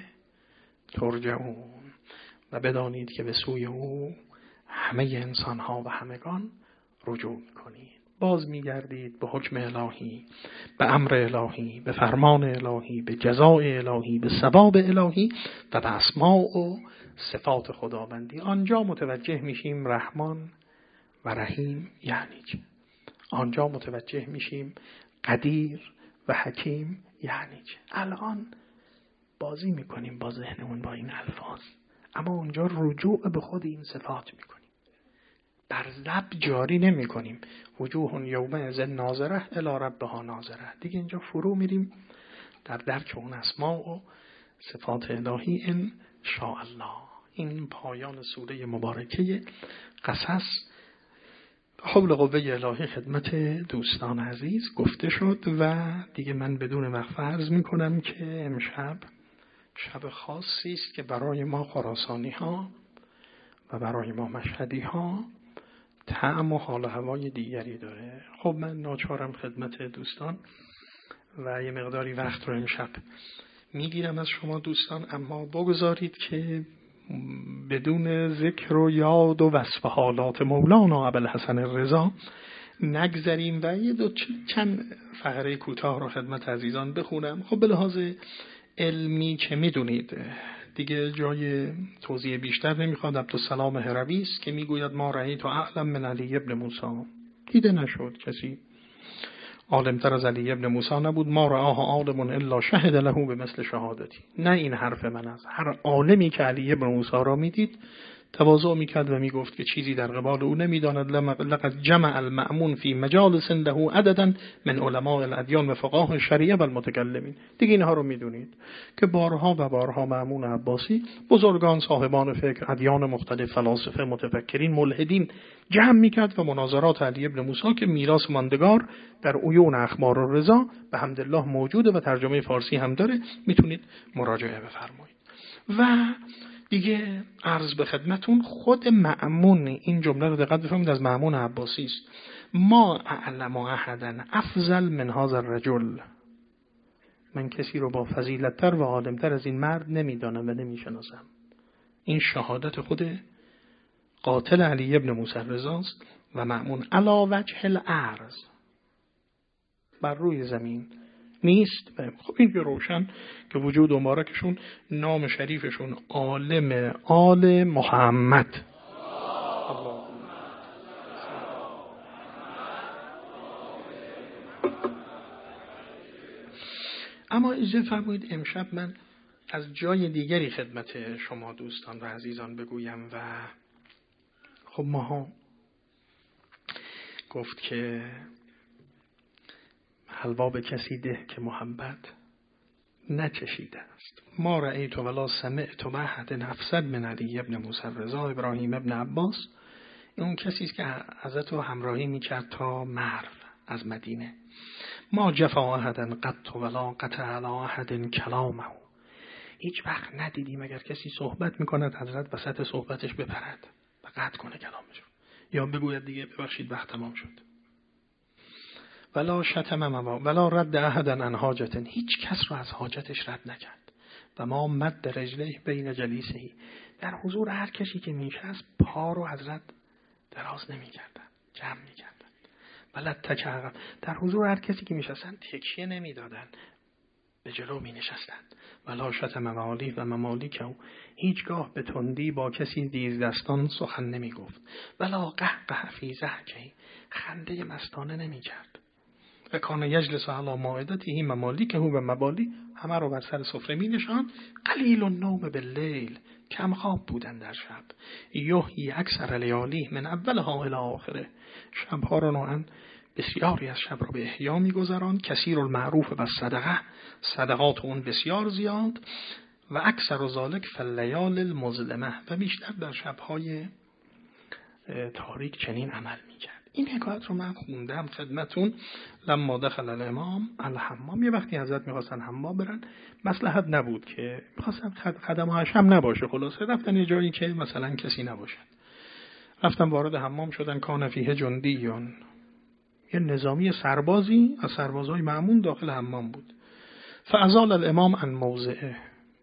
ترجعون، و بدانید که به سوی او همه انسان ها و همگان رجوع میکنید، باز میگردید به حکم الهی، به امر الهی، به فرمان الهی، به جزای الهی، به ثواب الهی و به اسماء و صفات خداوندی. آنجا متوجه میشیم رحمان و رحیم یعنی چه، آنجا متوجه میشیم قدیر و حکیم یعنی چه. الان بازی میکنیم با ذهنمون با این الفاظ، اما اونجا رجوع به خود این صفات میکنیم، بر لب جاری نمی کنیم. وجوه یومئذ ناظره الی ربها ناظره، دیگه اینجا فرو میریم در درک اون اسماء و صفات الهی ان شاء الله. این پایان سوره مبارکه قصص. حول قوه الهی خدمت دوستان عزیز گفته شد و دیگه من بدون وقفه عرض می کنم که امشب شب خاصی است که برای ما خراسانی ها و برای ما مشهدی ها طعم و حال و هوای دیگری داره. خب من ناچارم خدمت دوستان و یه مقداری وقت رو امشب میگیرم از شما دوستان، اما بگذارید که بدون ذکر و یاد و وصف حالات مولانا ابوالحسن رضا نگذریم و یه دو چند فقره کوتاه رو خدمت عزیزان بخونم. خب به لحاظ علمی که میدونید دیگه جای توضیح بیشتر نمیخواد. عبدالسلام هروی است که میگوید ما رأیت اعلم من علی ابن موسی، دیده نشد کسی عالمتر از علی ابن موسی نبود. ما رآه عالم الا شهد له به مثل شهادتی. نه این حرف من است، هر عالمی که علی ابن موسی را میدید تواضع میکرد و میگفت که چیزی در قبال او نمیداند. لقد جمع المأمون فی مجالس له عددا من علماء الادیان و فقهاء الشریعه و المتکلمین. دیگه اینها رو میدونید که بارها و بارها مأمون عباسی بزرگان صاحبان فکر، ادیان مختلف، فلاسفه، متفکرین، ملحدین جمع میکرد و مناظرات علی ابن موسی که میراث ماندگار در عیون اخبار الرضا به حمدالله موجوده و ترجمه فارسی هم داره، میتونید مراجعه بفرمایید. و دیگه عرض به خدمتون خود مأمون این جمله رو دقت بفرمایید، از مأمون عباسی است. ما اعلم احدا افضل من هذا الرجل، من کسی رو با فضیلت‌تر و عالم‌تر از این مرد نمیدانم و نمیشناسم. این شهادت خود قاتل علی ابن موسی رضا است و مأمون علی وجه الارض، بر روی زمین نیست. خب این که روشن که وجود مبارکشون نام شریفشون عالم آل محمد. اما اجازه فرمایید امشب من از جای دیگری خدمت شما دوستان و عزیزان بگویم. و خب ماها گفت که حلوا به کسی ده که محبت نچشیده است. ما رأیت ولا سمعت احد افضل من علی ابن موسی رضا ابراهیم ابن عباس. اون کسی است که حضرت رو همراهی میکرد تا مرو از مدینه. ما جفا احدا قط ولا قطع علی احد کلامه. هیچ وقت ندیدیم اگر کسی صحبت میکند حضرت وسط صحبتش بپرد و قطع کنه کلامش یا بگوید دیگه ببخشید وقت تمام شد. ولا شتم مما ولا رد احدا عن حاجت، هیچ کس رو از حاجتش رد نکرد. و ما مد رجله بین جلیسه، در حضور هر کسی که میشست پا رو حضرت دراز نمیکردن، جمع میکردن. ولا تکعب، در حضور هر کسی که میشستن تکیه نمیدادن، به جلو می نشستن. ولا شتم ممالیک و ممالیک، هیچگاه به تندی با کسی دیز دستان سخن نمی گفت. ولا قهقه فی ضحکه، خنده مستانه نمی کرد. و کان یجلس علی مائدته ممالیکه و مبالی، همه رو بر سر سفره می نشاند. قلیل النوم باللیل، کم خواب بودن در شب. یحیی اکثر لیالی من اولها الی آخره، شبها رو نوعا بسیاری از شب را به احیا می‌گذران. کثیر المعروف و صدقه، صدقات اون بسیار زیاد. و اکثر ذالک فاللیال المظلمه، و بیشتر در شب‌های تاریک چنین عمل می‌کرد. این حکایت رو من خوندم خدمتون. لما دخل الامام الحمام، یه وقتی حضرت می‌خواستن حمام برن، مصلحت نبود که می‌خواستن خدمه‌هاش هم نباشه، خلاصه رفتن یه جایی که مثلا کسی نباشه. رفتن وارد حمام شدن. کان فیه جندیون، یه نظامی سربازی از سربازای مأمون داخل حمام بود. فازال الامام عن موضعه،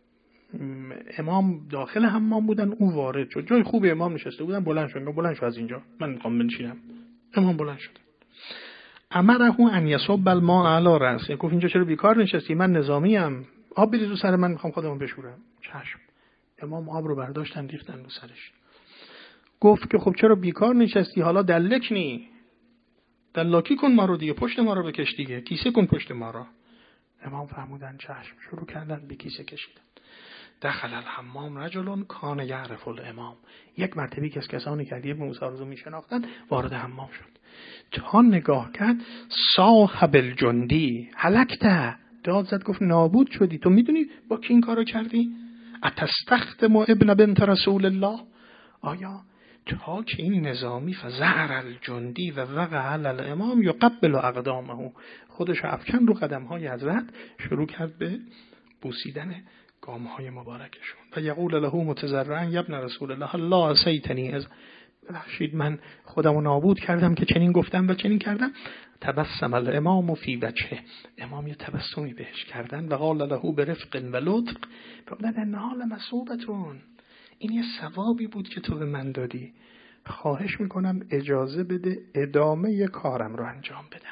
امام داخل حمام بودن، اون وارد شد. جای خوب امام نشسته بودن، بلند شد. بلند شو از اینجا، من میخوام بنشینم. امام بلند شد. امره ان یصب الماء علی رأسه، گفت اینجا چرا بیکار نشستی؟ من نظامی ام، آب بریز رو سر من، میخوام خودمو بشورم. چشم. امام آب رو برداشتن ریختن رو سرش. گفت که خب چرا بیکار نشستی؟ حالا دلکنی، دلاکی کن ما رو دیگه، پشت ما رو بکش دیگه، کیسه کن پشت ما رو. امام فرمودن چشم. شروع کردن به کیسه کشیدن. دخل الحمام رجل کان یعرف الامام، یک مرتبه که از کسانی که علی ابن موسی رو میشناختن وارد حمام شد. تا نگاه کرد، صاحب الجندی هلکته، داد زد گفت نابود شدی. تو میدونی با کی این کارو کردی؟ اتستخدم ابن بنت رسول الله، آیا تا که این نظامی فزعر الجندی و وقع علی الامام یقبل اقدامه، خودش افکن رو قدمهای حضرت، شروع کرد به بوسیدن گامهای مبارکشون. و یقول له متضرعا یا ابن رسول الله لا اسیتنی از ببخشید من خودمو نابود کردم که چنین گفتم و چنین کردم. تبسم الامام فی وجهه، امام یه تبسمی بهش کردن و قال له برفق و لطف، گفتن ان حال مسوبتون، این یه ثوابی بود که تو به من دادی، خواهش میکنم اجازه بده ادامه ی کارم رو انجام بدم.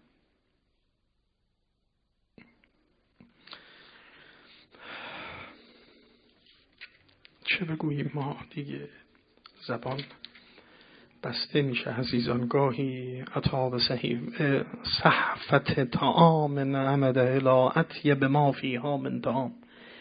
چه بگوییم ما دیگه، زبان بسته میشه عزیزان. گاهی عطا به صحفت طعام نعمد الاعت به ما فیها من طعام،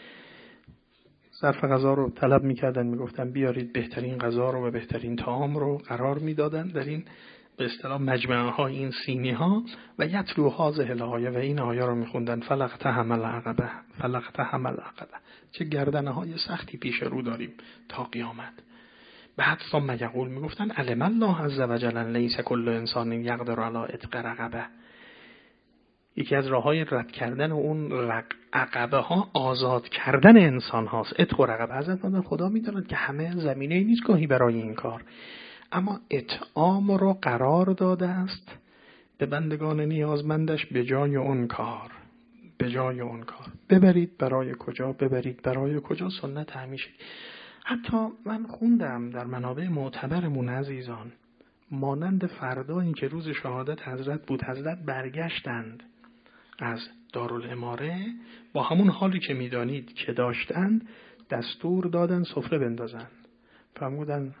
ظرف غذا رو طلب میکردن، میگفتن بیارید بهترین غذا رو و بهترین طعام رو قرار میدادن در این به اصطلاح مجمعه ها، این سینی ها، و یتلو هذه الآیه، و این آیه رو میخوندن فلقتهم العقبه فلقتهم العقبه، چه گردنه های سختی پیش رو داریم تا قیامت. بعد ثم یقول، میگفتن علم الله عز وجل لیس کل انسان یقدر علی اتق رقبه، یکی از راههای رد کردن اون عقبه ها آزاد کردن انسان هاست. اتق رقبه، حضرت خدا میداند که همه زمینه نیست گاهی برای این کار، اما اطعام رو قرار داده است به بندگان نیازمندش به جای اون کار، به جای اون کار. ببرید برای کجا؟ ببرید برای کجا؟ سنت همیشه. حتی من خوندم در منابع معتبرمون عزیزان، مانند فردایی که روز شهادت حضرت بود، حضرت برگشتند از دارالاماره با همون حالی که میدانید که داشتند، دستور دادن سفره بندازن. فرمودن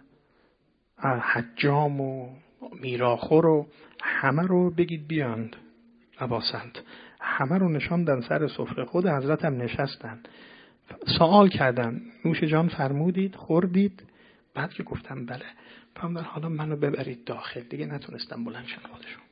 حجام و میراخور و همه رو بگید بیاند عباسند، همه رو نشاندن سر سفره، خود حضرت هم نشستن، سوال کردن نوش جان فرمودید، خوردید؟ بعد که گفتم بله، فرمودن حالا منو ببرید داخل. دیگه نتونستم بلند شم خودشون،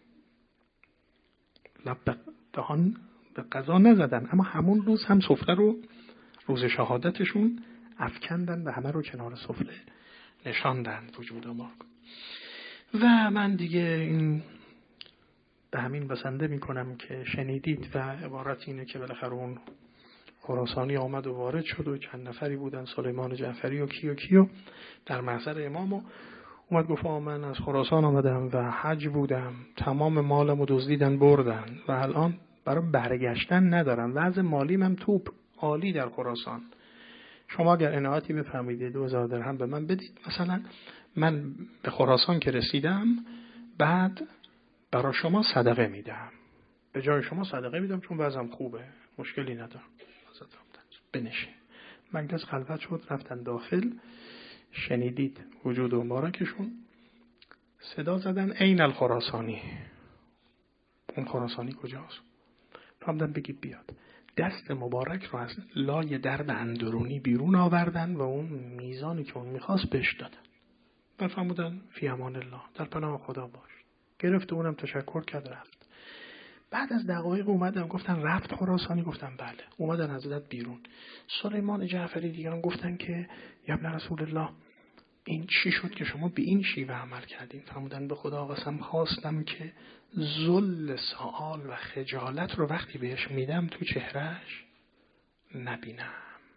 لب دهان به قضا نزدن، اما همون روز هم سفره رو روز شهادتشون افکندن و همه رو کنار سفره نشاندن وجود ما. و من دیگه این به همین بسنده میکنم که شنیدید و عبارت اینه که بالاخره اون خراسانی آمد و وارد شد و چند نفری بودن، سلیمان جعفری و کیو کیو در محضر امام، و اومد گفت من از خراسان آمدم و حج بودم، تمام مالمو دزدیدن بردن و الان برای برگشتن ندارم، وضع مالی من توپ عالی در خراسان، شما اگر عنایتی بفرمایید دو هزار درهم به من بدید، مثلا من به خراسان که رسیدم بعد برای شما صدقه میدم، به جای شما صدقه میدم چون وضعم خوبه، مشکلی ندارم. بنشین. مجلس خلوت شد، رفتن داخل، شنیدید وجود مبارکشون صدا زدن این الخراسانی، اون خراسانی کجاست؟ فرمودن بگید بیاد. دست مبارک رو از لای درب اندرونی بیرون آوردن و اون میزانی که اون میخواست بهش دادن. بعد فرمودن فی امان الله، در پناه خدا باش. گرفت، اونم تشکر کرد رفت. بعد از دقایق اومدن گفتن رفت خراسانی؟ گفتن بله. اومدن حضرت بیرون. سلیمان جعفری دیگران گفتن که یا ابن رسول الله این چی شد که شما به این شیوه عمل کردین؟ فرمودن به خدا قسم خواستم که ذل سؤال و خجالت رو وقتی بهش میدم تو چهرهش نبینم.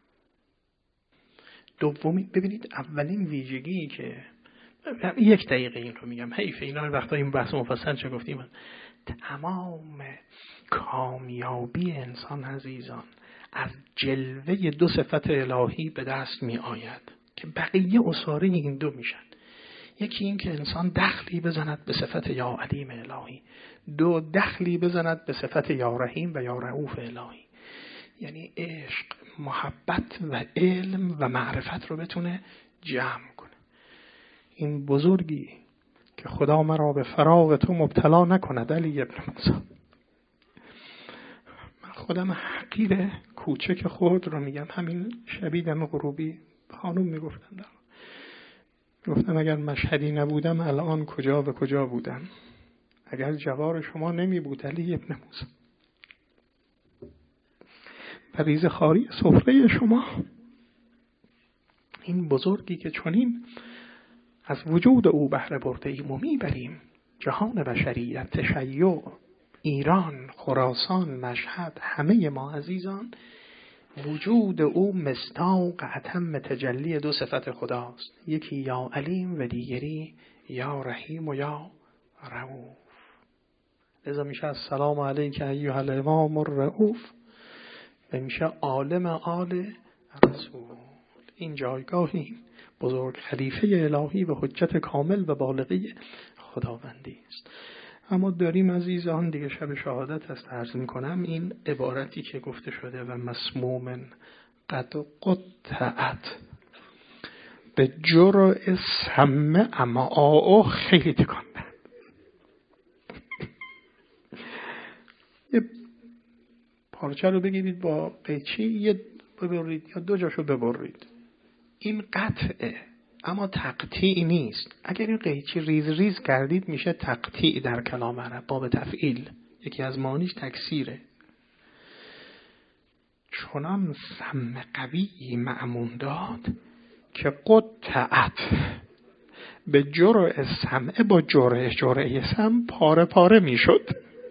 دومی، ببینید اولین ویژگی که یک دقیقه این رو میگم، حیف اینا وقتا این بحث مفصل چه گفتیم، تمام کامیابی انسان عزیزان از جلوه دو صفت الهی به دست می آید که بقیه اساره این دو میشن. یکی این که انسان دخلی بزند به صفت یا علیم الهی، دو دخلی بزند به صفت یا رحیم و یا رؤوف الهی، یعنی عشق، محبت و علم و معرفت رو بتونه جمع کنه. این بزرگی که خدا مرا به فراغ تو مبتلا نکند علی ابن موسی. من خودم حقیر کوچک خود رو میگم، همین شبیه دم غروبی خانوم میگفتن در گفتم اگر مشهدی نبودم الان کجا و کجا بودم، اگر جوار شما نمی بود علی ابن موسی و ریزه خاری سفره شما. این بزرگی که چنین از وجود او بهره برده ایم و میبریم جهان بشریت، تشیع، ایران، خراسان، مشهد، همه ما عزیزان وجود او مصداق اتم تجلی دو صفت خداست، یکی یا علیم و دیگری یا رحیم و یا رؤوف. لذا میشه السلام علیک ایها الامام الرؤوف و میشه عالم آل رسول. این جایگاهی بزرگ خلیفه الهی و حجت کامل و بالغی خداوندی است. اما داریم عزیزان دیگه شب شهادت است، عرض میکنم این عبارتی که گفته شده و مسموم قد قطعت به جرع سمه اما آه خیلی تکان دهد. یه پارچه رو بگیرید با قیچی یه ببرید یا دو جاشو ببرید، این قطعه اما تقطیع نیست. اگر این قیچی ریز ریز کردید میشه تقطیع در کلام عرب، باب تفعیل، یکی از معانیش تکثیره. چنان سم قوی مأمون داد که قطعت به جرعه سمعه با جرعه جرعه سم پاره پاره میشد.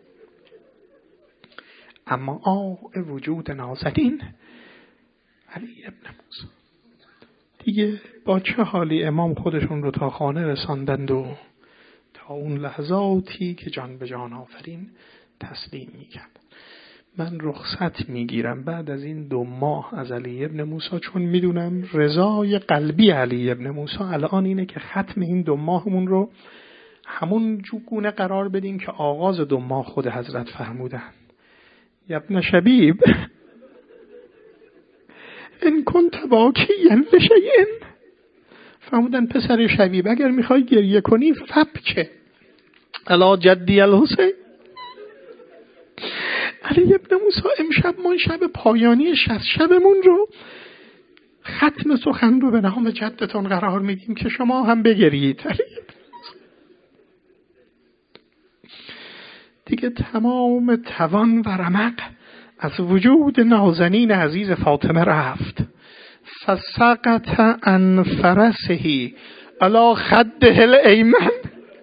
اما آه وجود نازنین علی ابن موسی، دیگه با چه حالی امام خودشون رو تا خانه رساندند و تا اون لحظاتی که جان به جان آفرین تسلیم میکرد. من رخصت میگیرم بعد از این دو ماه از علی ابن موسی، چون میدونم رضای قلبی علی ابن موسی الان اینه که ختم این دو ماهمون رو همون گونه قرار بدیم که آغاز دو ماه خود حضرت فرمودن. ابن شبیب ان کنت باکیا لشیء، فرمودن پسر شبیب اگر میخوای گریه کنی فبکه علی جدی الحسین. علی ابن موسی امشب ما شب پایانی شصت شبمون رو ختم سخن رو به نام جدتون قرار میدیم که شما هم بگرید. دیگه تمام توان و رمق از وجود نازنین عزیز فاطمه رفت. فسقط عن فرسه علی خده الایمن،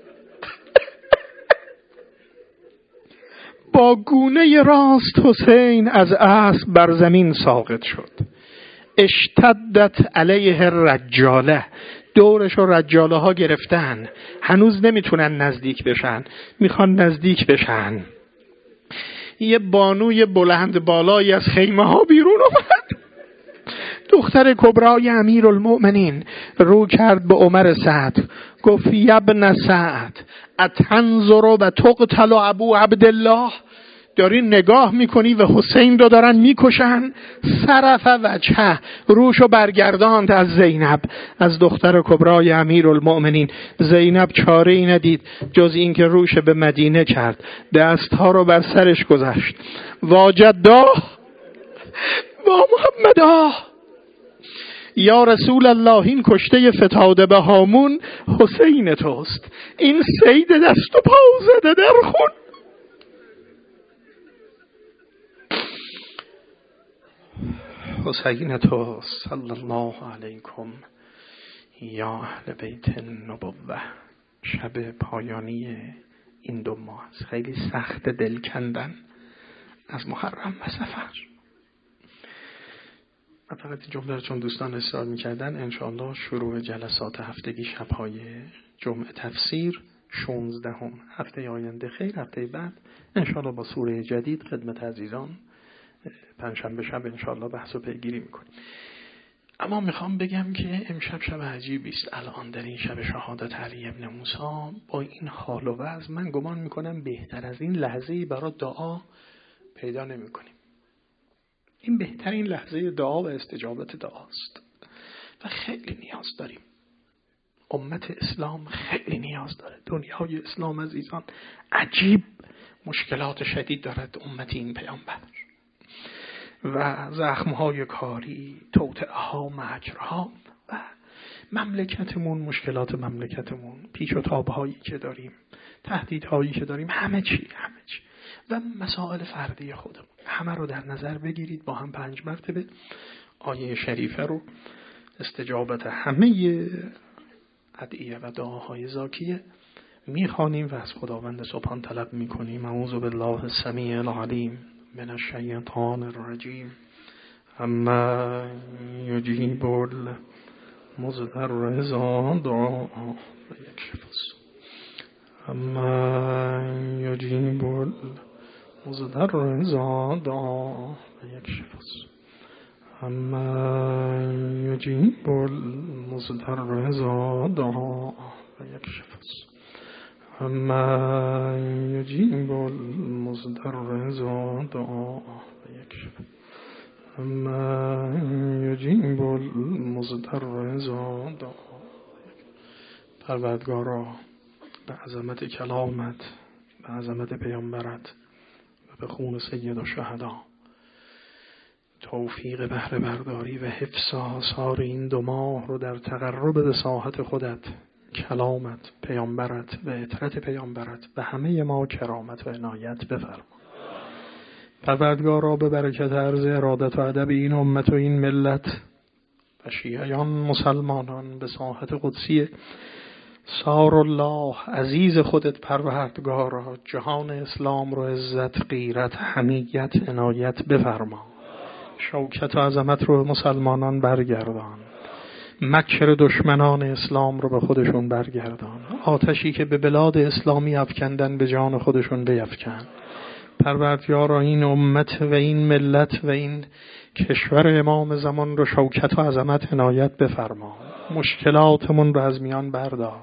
با گونه راست حسین از اسب بر زمین ساقط شد. اشتدت علیه الرجاله، دورش و رجاله ها گرفتن، هنوز نمیتونن نزدیک بشن، میخوان نزدیک بشن. یه بانوی بلند بالایی از خیمه ها بیرون اومد، دختر کبرای امیرالمؤمنین، رو کرد به عمر سعد، گفت ابن سعد اتنظر و تقتل ابو عبدالله، داری نگاه میکنی و حسین رو دارن میکشن. صرف وجهه، روشو برگرداند از زینب، از دختر کبرای امیرالمؤمنین. زینب چاره ای ندید جز این که روش به مدینه کرد، دستها رو بر سرش گذاشت. واجدا با محمدا، یا رسول الله این کشته فتاده به هامون حسین توست، این سید دست و پا زده در خون. حسین توست صلی الله علیکم یا اهل بیت النبوه. شب پایانی این دو ماه خیلی سخت دل کندن از محرم و صفر. من فقط این جمله رو چون دوستان اصرار میکردن، انشاءالله شروع جلسات هفتگی شبهای جمعه تفسیر شانزدهم هفته آینده، خیر هفته بعد انشاءالله با سوره جدید خدمت عزیزان پنجشنبه شب انشاءالله بحث و پیگیری میکنیم. اما میخوام بگم که امشب شب عجیبی است. الان در این شب شهادت علی ابن موسی با این حال و وضع من گمان میکنم بهتر از این لحظه‌ای برای دعا پیدا نمیکنیم. این بهترین لحظه دعا و استجابت دعاست و خیلی نیاز داریم. امت اسلام خیلی نیاز داره. دنیای اسلام عزیزان عجیب مشکلات شدید دارد امت این پیامبر و زخمهای کاری، توطئه‌ها، مکرها و مملکتمون، مشکلات مملکتمون، پیچ و تاب‌هایی که داریم، تهدیدهایی که داریم، همه چی همه چی و مسائل فردی خودمون، همه رو در نظر بگیرید. با هم پنج مرتبه آیه شریفه رو استجابت همه ادعیه و دعاهای زاکیه میخوانیم و از خداوند سبحان طلب میکنیم. اعوذ بالله السمیع العلیم من الشیطان الرجیم. اما یجیب المضطر اذا دعا و یکشف السوء اما یجیب المضطر اذا دعا و یکشف السوء اما یجیب المضطر اذا دعا و یکشف السوء اما یجیب المضطر اذا دعا و یکشف اما یجیب المضطر اذا دعا. پروردگارا به عظمت کلامت، به عظمت پیامبرت و به خون سید الشهدا توفیق بهره برداری و حفظ آثار این دو ماه رو در تقرب به ساحت خودت، کلامت، پیامبرت و عطرت پیامبرت به همه ما کرامت و عنایت بفرما. پروردگارا به برکت عرض ارادت و ادب این امت و این ملت و شیعیان مسلمانان به ساحت قدسی سار الله عزیز خودت پروردگارا جهان اسلام رو عزت، غیرت، حمیت، عنایت بفرما. شوکت و عظمت رو مسلمانان برگردان. مکر دشمنان اسلام رو به خودشون برگردان. آتشی که به بلاد اسلامی افکندن به جان خودشون بیفکن. پروردگارا این امت و این ملت و این کشور امام زمان رو شوکت و عظمت عنایت بفرما. مشکلاتمون رو از میان بردار.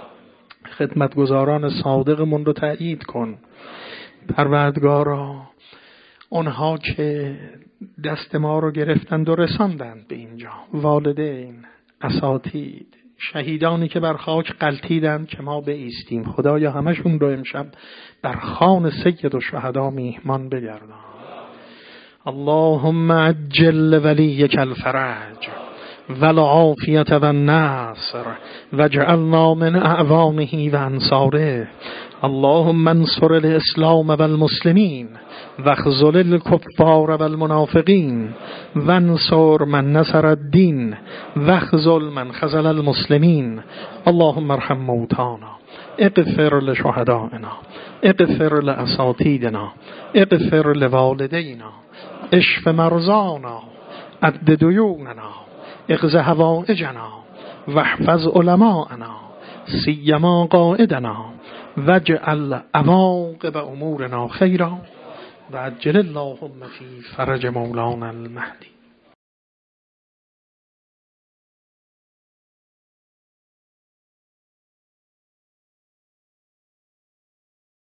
خدمتگزاران صادقمون رو تأیید کن. پروردگارا اونها که دست ما رو گرفتند و رساندند به اینجا، والدین، اساتید، شهیدانی که بر خاک غلتیدند که ما بایستیم، خدایا همشون رو امشب بر خوان سید الشهدا میهمان بگردان. اللهم عجل ولیک الفرج والعافیت و النصر واجعلنا من اعوانه و انصاره. اللهم انصر الاسلام و المسلمین واخذل الكفار و المنافقین وانصر من نصر الدین واخذل من خذل المسلمین. اللهم ارحم موتانا، اغفر لشهدائنا، اغفر لاساتیدنا، اغفر لوالدینا، اشف مرضانا، عد دیوننا، اقض حوائجنا، واحفظ علماءنا، سیما قائدنا، واجعل عواقب امورنا خیرا، و عجل اللهم فی فرج مولانا المهدی.